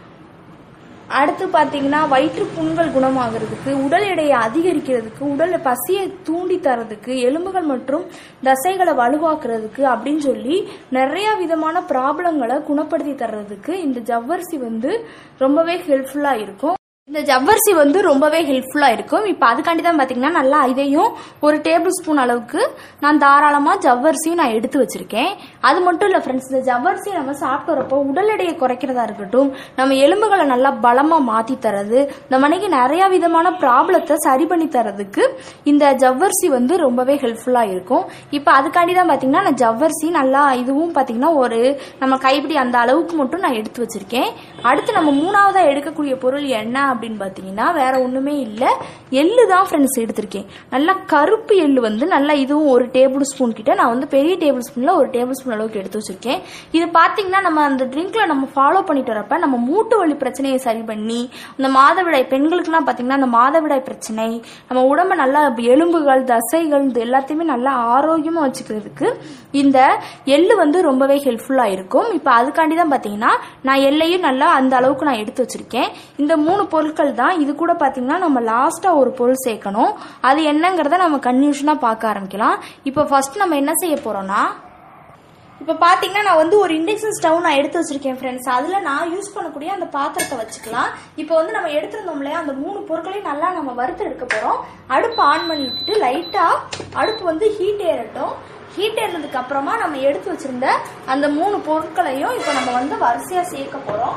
அடுத்து பார்த்தீங்கன்னா வயிற்று புண்கள் குணமாகிறதுக்கு, உடல் எடையை அதிகரிக்கிறதுக்கு, உடல் பசியை தூண்டி தரதுக்கு, எலும்புகள் மற்றும் தசைகளை வலுவாக்குறதுக்கு அப்படின்னு சொல்லி நிறைய விதமான ப்ராப்ளங்களை குணப்படுத்தி தர்றதுக்கு இந்த ஜவ்வரிசி வந்து ரொம்பவே ஹெல்ப்ஃபுல்லாக இருக்கும். இந்த ஜவ்வரிசி வந்து ரொம்பவே ஹெல்ப்ஃபுல்லாக இருக்கும். இப்போ அதுக்காண்டி தான் பார்த்தீங்கன்னா நல்லா இதையும் 1 டேபிள் ஸ்பூன் அளவுக்கு நான் தாராளமாக ஜவ்வரிசியும் நான் எடுத்து வச்சிருக்கேன். அது மட்டும் இல்லை ஃப்ரெண்ட்ஸ், இந்த ஜவ்வரிசியை நம்ம சாப்பிட்டு வரப்போ உடல் எடையை குறைக்கிறதா இருக்கட்டும், நம்ம எலும்புகளை நல்லா பலமாக மாற்றி தரது, இந்த மணிக்கு நிறையா விதமான ப்ராப்ளத்தை சரி பண்ணி தரதுக்கு இந்த ஜவ்வரிசி வந்து ரொம்பவே ஹெல்ப்ஃபுல்லாக இருக்கும். இப்போ அதுக்காண்டி தான் பார்த்தீங்கன்னா நான் ஜவ்வரிசி நல்லா இதுவும் பார்த்தீங்கன்னா ஒரு நம்ம கைப்பிடி அந்த அளவுக்கு மட்டும் நான் எடுத்து வச்சிருக்கேன். அடுத்து நம்ம 3ஆவதாக எடுக்கக்கூடிய பொருள் என்ன அப்படின்னு பார்த்தீங்கன்னா வேற ஒன்றுமே இல்லை, எள்ளு தான் ஃப்ரெண்ட்ஸ் எடுத்திருக்கேன். நல்லா கருப்பு எள்ளு வந்து நல்லா இதுவும் 1 டேபிள் ஸ்பூன் கிட்ட நான் வந்து பெரிய டேபிள் ஸ்பூனில் 1 டேபிள் ஸ்பூன் அளவுக்கு எடுத்து வச்சிருக்கேன். இது பார்த்தீங்கன்னா நம்ம அந்த ட்ரிங்க்ல நம்ம ஃபாலோ பண்ணிட்டு வரப்ப நம்ம மூட்டு வலி பிரச்சனையை சரி பண்ணி, இந்த மாதவிடாய் பெண்களுக்குலாம் பார்த்தீங்கன்னா அந்த மாதவிடாய் பிரச்சனை, நம்ம உடம்பை நல்லா எலும்புகள் தசைகள் இது எல்லாத்தையுமே நல்லா ஆரோக்கியமாக வச்சுக்கிறதுக்கு இந்த எள்ளு வந்து ரொம்பவே ஹெல்ப்ஃபுல்லாக இருக்கும். இப்போ அதுக்காண்டி தான் பார்த்தீங்கன்னா நான் எள்ளையும் நல்லா அந்த அளவுக்கு நான் எடுத்து வச்சிருக்கேன். இந்த 3 பொருட்கள் தான். இது கூட பார்த்தீங்கன்னா நம்ம லாஸ்ட்டாக ஒரு பொருள் சேர்க்கணும், அது என்னங்கிறத நம்ம கன்ஃபியூஷனாக பார்க்க ஆரம்பிக்கலாம். இப்போ ஃபர்ஸ்ட் நம்ம என்ன செய்ய போறோம்னா, இப்போ பார்த்தீங்கன்னா நான் வந்து ஒரு இண்டக்ஷன் ஸ்டவ் நான் எடுத்து வச்சிருக்கேன் ஃப்ரெண்ட்ஸ். அதில் நான் யூஸ் பண்ணக்கூடிய அந்த பாத்திரத்தை வச்சுக்கலாம். இப்போ வந்து நம்ம எடுத்துருந்தோம் இல்லையா அந்த 3 பொருட்களையும் நல்லா நம்ம வறுத்து எடுக்க போகிறோம். அடுப்பு ஆன் பண்ணி விட்டுட்டு லைட்டாக அடுப்பு வந்து ஹீட் ஏறட்டும். ஹீட் ஏறினதுக்கு அப்புறமா நம்ம எடுத்து வச்சிருந்த அந்த 3 பொருட்களையும் இப்போ நம்ம வந்து வரிசையாக சேர்க்க போகிறோம்.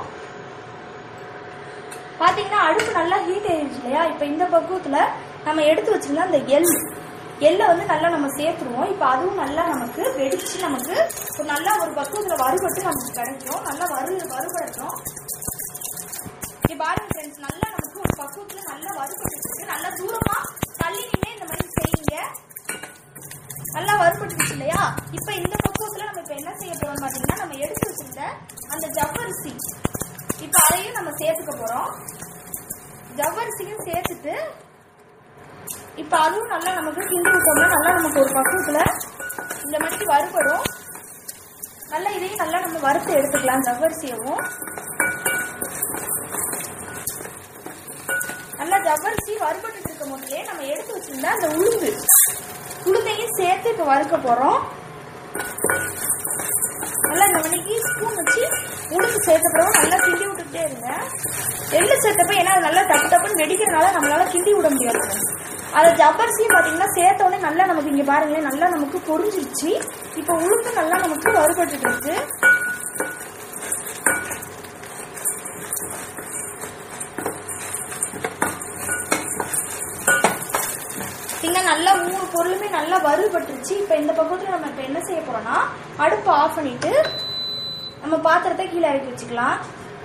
பார்த்தீங்கன்னா அடுப்பு நல்லா ஹீட் ஆயிடுச்சு இல்லையா, இப்போ இந்த பக்குவத்தில் நம்ம எடுத்து வச்சிருந்தா அந்த எள்ளை வந்து நல்லா நம்ம சேர்த்துருவோம். இப்போ அதுவும் நல்லா நமக்கு வெடிச்சு நமக்கு ஒரு நல்லா ஒரு பக்குவத்தில் வறுபட்டு நமக்கு கிடைக்கும். நல்லா வறுபடட்டும். இப்போ பாருங்க ஃப்ரெண்ட்ஸ், நல்லா நமக்கு ஒரு பக்குவத்தில் நல்லா வறுபட்டு நல்லா தூரமாக தள்ளி நின்று இந்த மாதிரி செய்யுங்க. நல்லா வறுபட்டுச்சு இல்லையா, இப்போ இந்த பக்குவத்தில் நம்ம இப்போ என்ன செய்ய போறோம் பார்த்தீங்கன்னா நம்ம எடுத்து வச்சிருந்த அந்த ஜவ்வரிசி இப்போ அதையும் நம்ம சேர்த்துக்க போறோம். ஜவ்வரிசியும் சேர்த்துட்டு இப்போ அதுவும் நல்லா நமக்கு கிண்டி விட்டோம்னா நல்லா நமக்கு ஒரு பக்குவத்துல இந்த மாதிரி வறுபடும். நல்லா இதையும் நல்லா நம்ம வறுத்து எடுத்துக்கலாம். ஜவ்வரிசியவும் நல்லா ஜவ்வரிசி வறுபட்டு இருக்கும் போதுலயே நம்ம எடுத்து வச்சிருந்தா அந்த உளுந்தையும் சேர்த்து இப்போ வறுக்க போறோம். நல்லா இந்த மணிக்கு ஸ்பூன் வச்சு உளுந்து சேர்த்தப்பறம் நல்லா கிண்டி விட்டுட்டே இருங்க. எள்ளு சேர்த்தப்ப ஏன்னா நல்லா டப்பு டப்புன்னு வெடிக்கிறதுனால நம்மளால கிண்டி விட முடியாது. அதை ஜவ்வரிசியும் பார்த்தீங்கன்னா சேர்த்த உடனே நல்லா நமக்கு இங்கே பாருங்களேன் நல்லா நமக்கு பொரிஞ்சிருச்சு. இப்போ உளுந்து நல்லா நமக்கு வறுபட்டு இருக்கு. நல்லா 3 பொருளுமே நல்லா வறுபட்டுருச்சு. இப்போ இந்த பக்கத்துல நம்ம இப்போ என்ன செய்ய போறோம்னா அடுப்பு ஆஃப் பண்ணிட்டு நம்ம பாத்திரத்தை கீழே இறக்கி வச்சுக்கலாம்.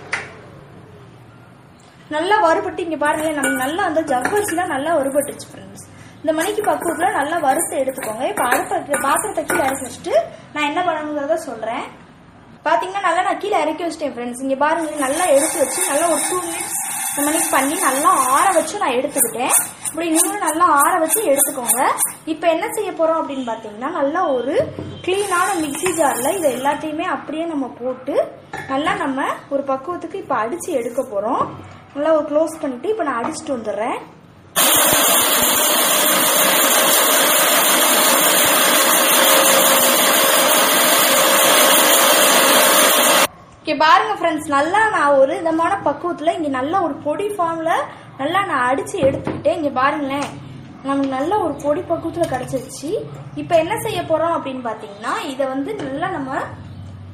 நல்லா வறுபட்டு இங்க பாருங்க நம்ம நல்லா அந்த ஜவ்வரிசிலாம் நல்லா வறுபட்டுருச்சு ஃப்ரெண்ட்ஸ். இந்த மணிக்கு பக்குவத்துல நல்லா வறுத்து எடுத்துக்கோங்க. இப்போ அடுப்பு பாத்திரத்தை கீழே இறக்கி வச்சுட்டு நான் என்ன பண்ணணுங்கிறத சொல்றேன். பாத்தீங்கன்னா நல்லா நான் கீழே இறக்கி வச்சிட்டேன் ஃப்ரெண்ட்ஸ். இங்க பாருங்க நல்லா எடுத்து வச்சு நல்லா ஒரு 2 மினிட்ஸ் இந்த மணிக்கு பண்ணி நல்லா ஆற வச்சு நான் எடுத்துக்கிட்டேன். இப்படி நீங்களும் நல்லா ஆற வச்சு எடுத்துக்கோங்க. இப்போ என்ன செய்ய போறோம் அப்படின்னு பாத்தீங்கன்னா நல்லா ஒரு கிளீனான மிக்ஸி ஜார்ல இதை எல்லாத்தையுமே அப்படியே நம்ம போட்டு நல்லா நம்ம ஒரு பக்குவத்துக்கு இப்போ அடிச்சு எடுக்க போறோம். நல்லா ஒரு க்ளோஸ் பண்ணிட்டு இப்போ நான் அடிச்சுட்டு வந்துடுறேன். ஓகே பாருங்க ஃப்ரெண்ட்ஸ், நல்லா நான் ஒரு விதமான பக்குவத்தில் இங்கே நல்லா ஒரு பொடி ஃபார்மில் நல்லா நான் அடித்து எடுத்துக்கிட்டேன். இங்கே பாருங்களேன் நமக்கு நல்ல ஒரு பொடி பக்குவத்தில் கிடச்சிருச்சு. இப்போ என்ன செய்ய போகிறோம் அப்படின்னு பார்த்தீங்கன்னா இதை வந்து நல்லா நம்ம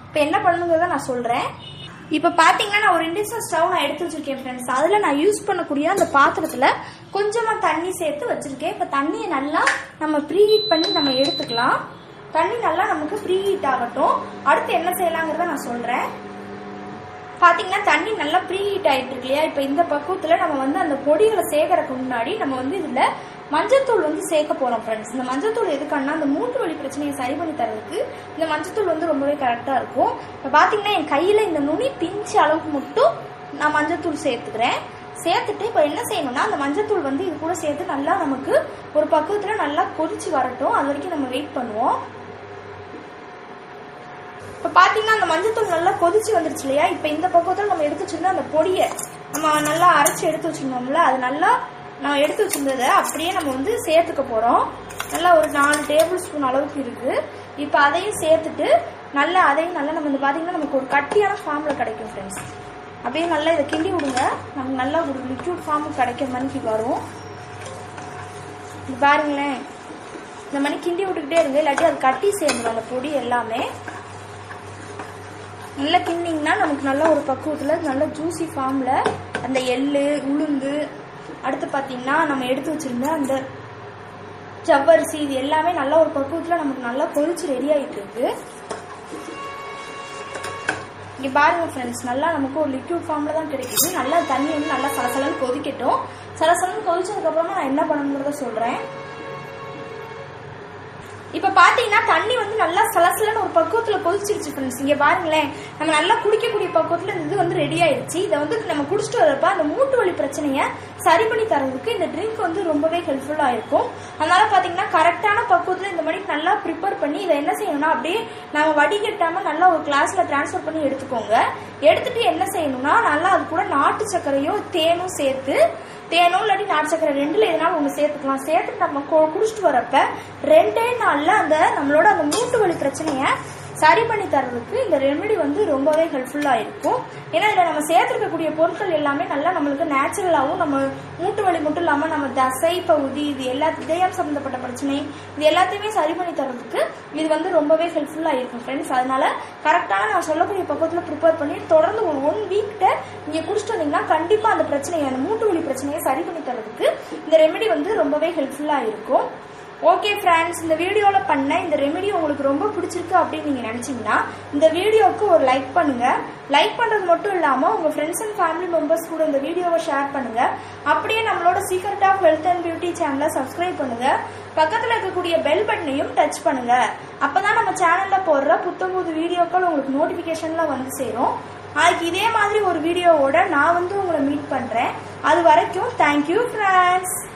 இப்போ என்ன பண்ணுங்கிறத நான் சொல்கிறேன். இப்போ பார்த்தீங்கன்னா நான் ஒரு இண்டக்ஷன் ஸ்டவ் நான் எடுத்து வச்சிருக்கேன் ஃப்ரெண்ட்ஸ். அதில் நான் யூஸ் பண்ணக்கூடிய அந்த பாத்திரத்தில் கொஞ்சமாக தண்ணி சேர்த்து வச்சிருக்கேன். இப்போ தண்ணியை நல்லா நம்ம ப்ரீஹீட் பண்ணி நம்ம எடுத்துக்கலாம். தண்ணி நல்லா நமக்கு ப்ரீஹீட் ஆகட்டும். அடுத்து என்ன செய்யலாங்கிறத நான் சொல்கிறேன். பார்த்தீங்கன்னா தண்ணி நல்லா ப்ரீஹீட் ஆகிட்டு இருக்கு இல்லையா? இப்போ இந்த பக்குவத்தில் நம்ம வந்து அந்த பொடிகளை சேர்க்கறதுக்கு முன்னாடி நம்ம வந்து இதில் மஞ்சத்தூள் வந்து சேர்க்க போகிறோம் ஃப்ரெண்ட்ஸ். இந்த மஞ்சத்தூள் எதுக்கானா அந்த மூட்டு வலி பிரச்சனையை சரி பண்ணி தரதுக்கு இந்த மஞ்சத்தூள் வந்து ரொம்பவே கரெக்டாக இருக்கும். இப்போ பார்த்தீங்கன்னா என் கையில் இந்த நுனி பிஞ்சு அளவுக்கு மட்டும் நான் மஞ்சத்தூள் சேர்த்துக்கிறேன். சேர்த்துட்டு இப்போ என்ன செய்யணும்னா அந்த மஞ்சத்தூள் வந்து இது கூட சேர்த்து நல்லா நமக்கு ஒரு பக்குவத்தில் நல்லா கொதிச்சு வரட்டும். அது வரைக்கும் நம்ம வெயிட் பண்ணுவோம். இப்போ பார்த்தீங்கன்னா அந்த மஞ்சத்தூள் நல்லா கொதிச்சு வந்துருச்சு இல்லையா? இப்போ இந்த பக்குவத்தில் நம்ம எடுத்து வச்சிருந்தா அந்த பொடியை நம்ம நல்லா அரைச்சி எடுத்து வச்சிருந்தோம்ல, அது நல்லா நான் எடுத்து வச்சிருந்ததை அப்படியே நம்ம வந்து சேர்த்துக்க போகிறோம். நல்லா ஒரு 4 டேபிள் ஸ்பூன் அளவுக்கு இருக்குது. இப்போ அதையும் சேர்த்துட்டு அதையும் நல்லா நம்ம வந்து பார்த்தீங்கன்னா நமக்கு ஒரு கட்டியான ஃபார்மில் கிடைக்கும் ஃப்ரெண்ட்ஸ். அப்படியே நல்லா இதை கிண்டி விடுங்க. நமக்கு நல்லா ஒரு லிக்யூட் ஃபார்முக்கு கிடைக்கிற மாதிரி வரும். பாருங்களேன், இந்த மாதிரி கிண்டி விட்டுக்கிட்டே இருங்க, இல்லாட்டி அது கட்டி சேர்ந்துடும் அந்த பொடி எல்லாமே. நல்லா கிண்டிங்கன்னா நமக்கு நல்ல ஒரு பக்குவத்தில் நல்ல ஜூசி ஃபார்மில் அந்த எள்ளு உளுந்து அடுத்து பார்த்தீங்கன்னா நம்ம எடுத்து வச்சிருந்த அந்த ஜவ்வரிசி இது எல்லாமே நல்ல ஒரு பக்குவத்தில் நமக்கு நல்லா கொதிச்சு ரெடி ஆகிட்டு இருக்கு. இங்கே பாருங்க ஃப்ரெண்ட்ஸ், நல்லா நமக்கு ஒரு லிக்யூட் ஃபார்மில் தான் கிடைக்குது. நல்லா தண்ணி வந்து நல்லா சலசலன்னு கொதிக்கட்டும். சலசலன்னு கொதிச்சதுக்கப்புறமா நான் என்ன பண்ணணுங்கிறத சொல்கிறேன். இப்போ பார்த்தீங்கன்னா தண்ணி வந்து நல்லா சலசலன்னு ஒரு பக்குவத்தில் கொதிச்சிருச்சு ஃப்ரெண்ட்ஸ். இங்கே பாருங்களேன், நம்ம நல்லா குடிக்கக்கூடிய பக்குவத்தில் இது வந்து ரெடி ஆயிடுச்சு. இதை வந்து நம்ம குடிச்சிட்டு வரப்ப அந்த மூட்டு வலி பிரச்சனையை சரி பண்ணி தரதுக்கு இந்த ட்ரிங்க் வந்து ரொம்பவே ஹெல்ப்ஃபுல்லாக இருக்கும். அதனால பார்த்தீங்கன்னா கரெக்டான பக்குவத்தில் இந்த மாதிரி நல்லா ப்ரிப்பேர் பண்ணி இதை என்ன செய்யணும்னா அப்படியே நம்ம வடிகட்டாமல் நல்லா ஒரு கிளாஸில் ட்ரான்ஸ்ஃபர் பண்ணி எடுத்துக்கோங்க. எடுத்துட்டு என்ன செய்யணும்னா நல்லா அது கூட நாட்டு சர்க்கரையும் தேனும் சேர்த்து, தேனும் இல்லாட்டி நாட்டு சக்கரை ரெண்டுல எதனாலும் ஒன்று சேர்த்துக்கலாம். சேர்த்துட்டு நம்ம குடிச்சிட்டு வரப்ப 2 நாள்ல அந்த நம்மளோட அந்த மூட்டு வலி பிரச்சனையை சரி பண்ணி தர்றதுக்கு இந்த ரெமெடி வந்து ரொம்பவே ஹெல்ப்ஃபுல்லா இருக்கும். ஏன்னா இதில் நம்ம சேர்த்துருக்கக்கூடிய பொருட்கள் எல்லாமே நல்லா நம்மளுக்கு நேச்சுரலாகவும் நம்ம மூட்டு வலி மட்டும் இல்லாமல் நம்ம தசை பகுதி இது இதயம் சம்பந்தப்பட்ட பிரச்சனை இது எல்லாத்தையுமே சரி பண்ணி தர்றதுக்கு இது வந்து ரொம்பவே ஹெல்ப்ஃபுல்லா இருக்கும் ஃப்ரெண்ட்ஸ். அதனால கரெக்டான நான் சொல்லக்கூடிய பக்கத்தில் ப்ரிப்பேர் பண்ணி தொடர்ந்து ஒரு 1 வீக்கிட்ட நீங்க குடிச்சிட்டு வந்தீங்கன்னா கண்டிப்பா அந்த பிரச்சனையை அந்த மூட்டு வலி பிரச்சனையை சரி பண்ணி தர்றதுக்கு இந்த ரெமெடி வந்து ரொம்பவே ஹெல்ப்ஃபுல்லா இருக்கும். ஓகே ஃப்ரெண்ட்ஸ், இந்த வீடியோவில் பண்ண இந்த ரெமெடி உங்களுக்கு ரொம்ப பிடிச்சிருக்கு அப்படின்னு நீங்கள் நினச்சிங்கன்னா இந்த வீடியோவுக்கு ஒரு லைக் பண்ணுங்கள். லைக் பண்ணுறது மட்டும் இல்லாமல் உங்கள் ஃப்ரெண்ட்ஸ் அண்ட் ஃபேமிலி மெம்பர்ஸ் கூட இந்த வீடியோவை ஷேர் பண்ணுங்கள். அப்படியே நம்மளோட secret of health and beauty சேனலை சப்ஸ்கிரைப் பண்ணுங்கள். பக்கத்தில் இருக்கக்கூடிய பெல் பட்டனையும் டச் பண்ணுங்கள். அப்போ தான் நம்ம சேனலில் போடுற புத்தம்புது வீடியோக்கள் உங்களுக்கு நோட்டிஃபிகேஷனில் வந்து சேரும். அதுக்கு இதே மாதிரி ஒரு வீடியோவோட நான் வந்து உங்களை மீட் பண்ணுறேன். அது வரைக்கும் தேங்க்யூ ஃப்ரெண்ட்ஸ்.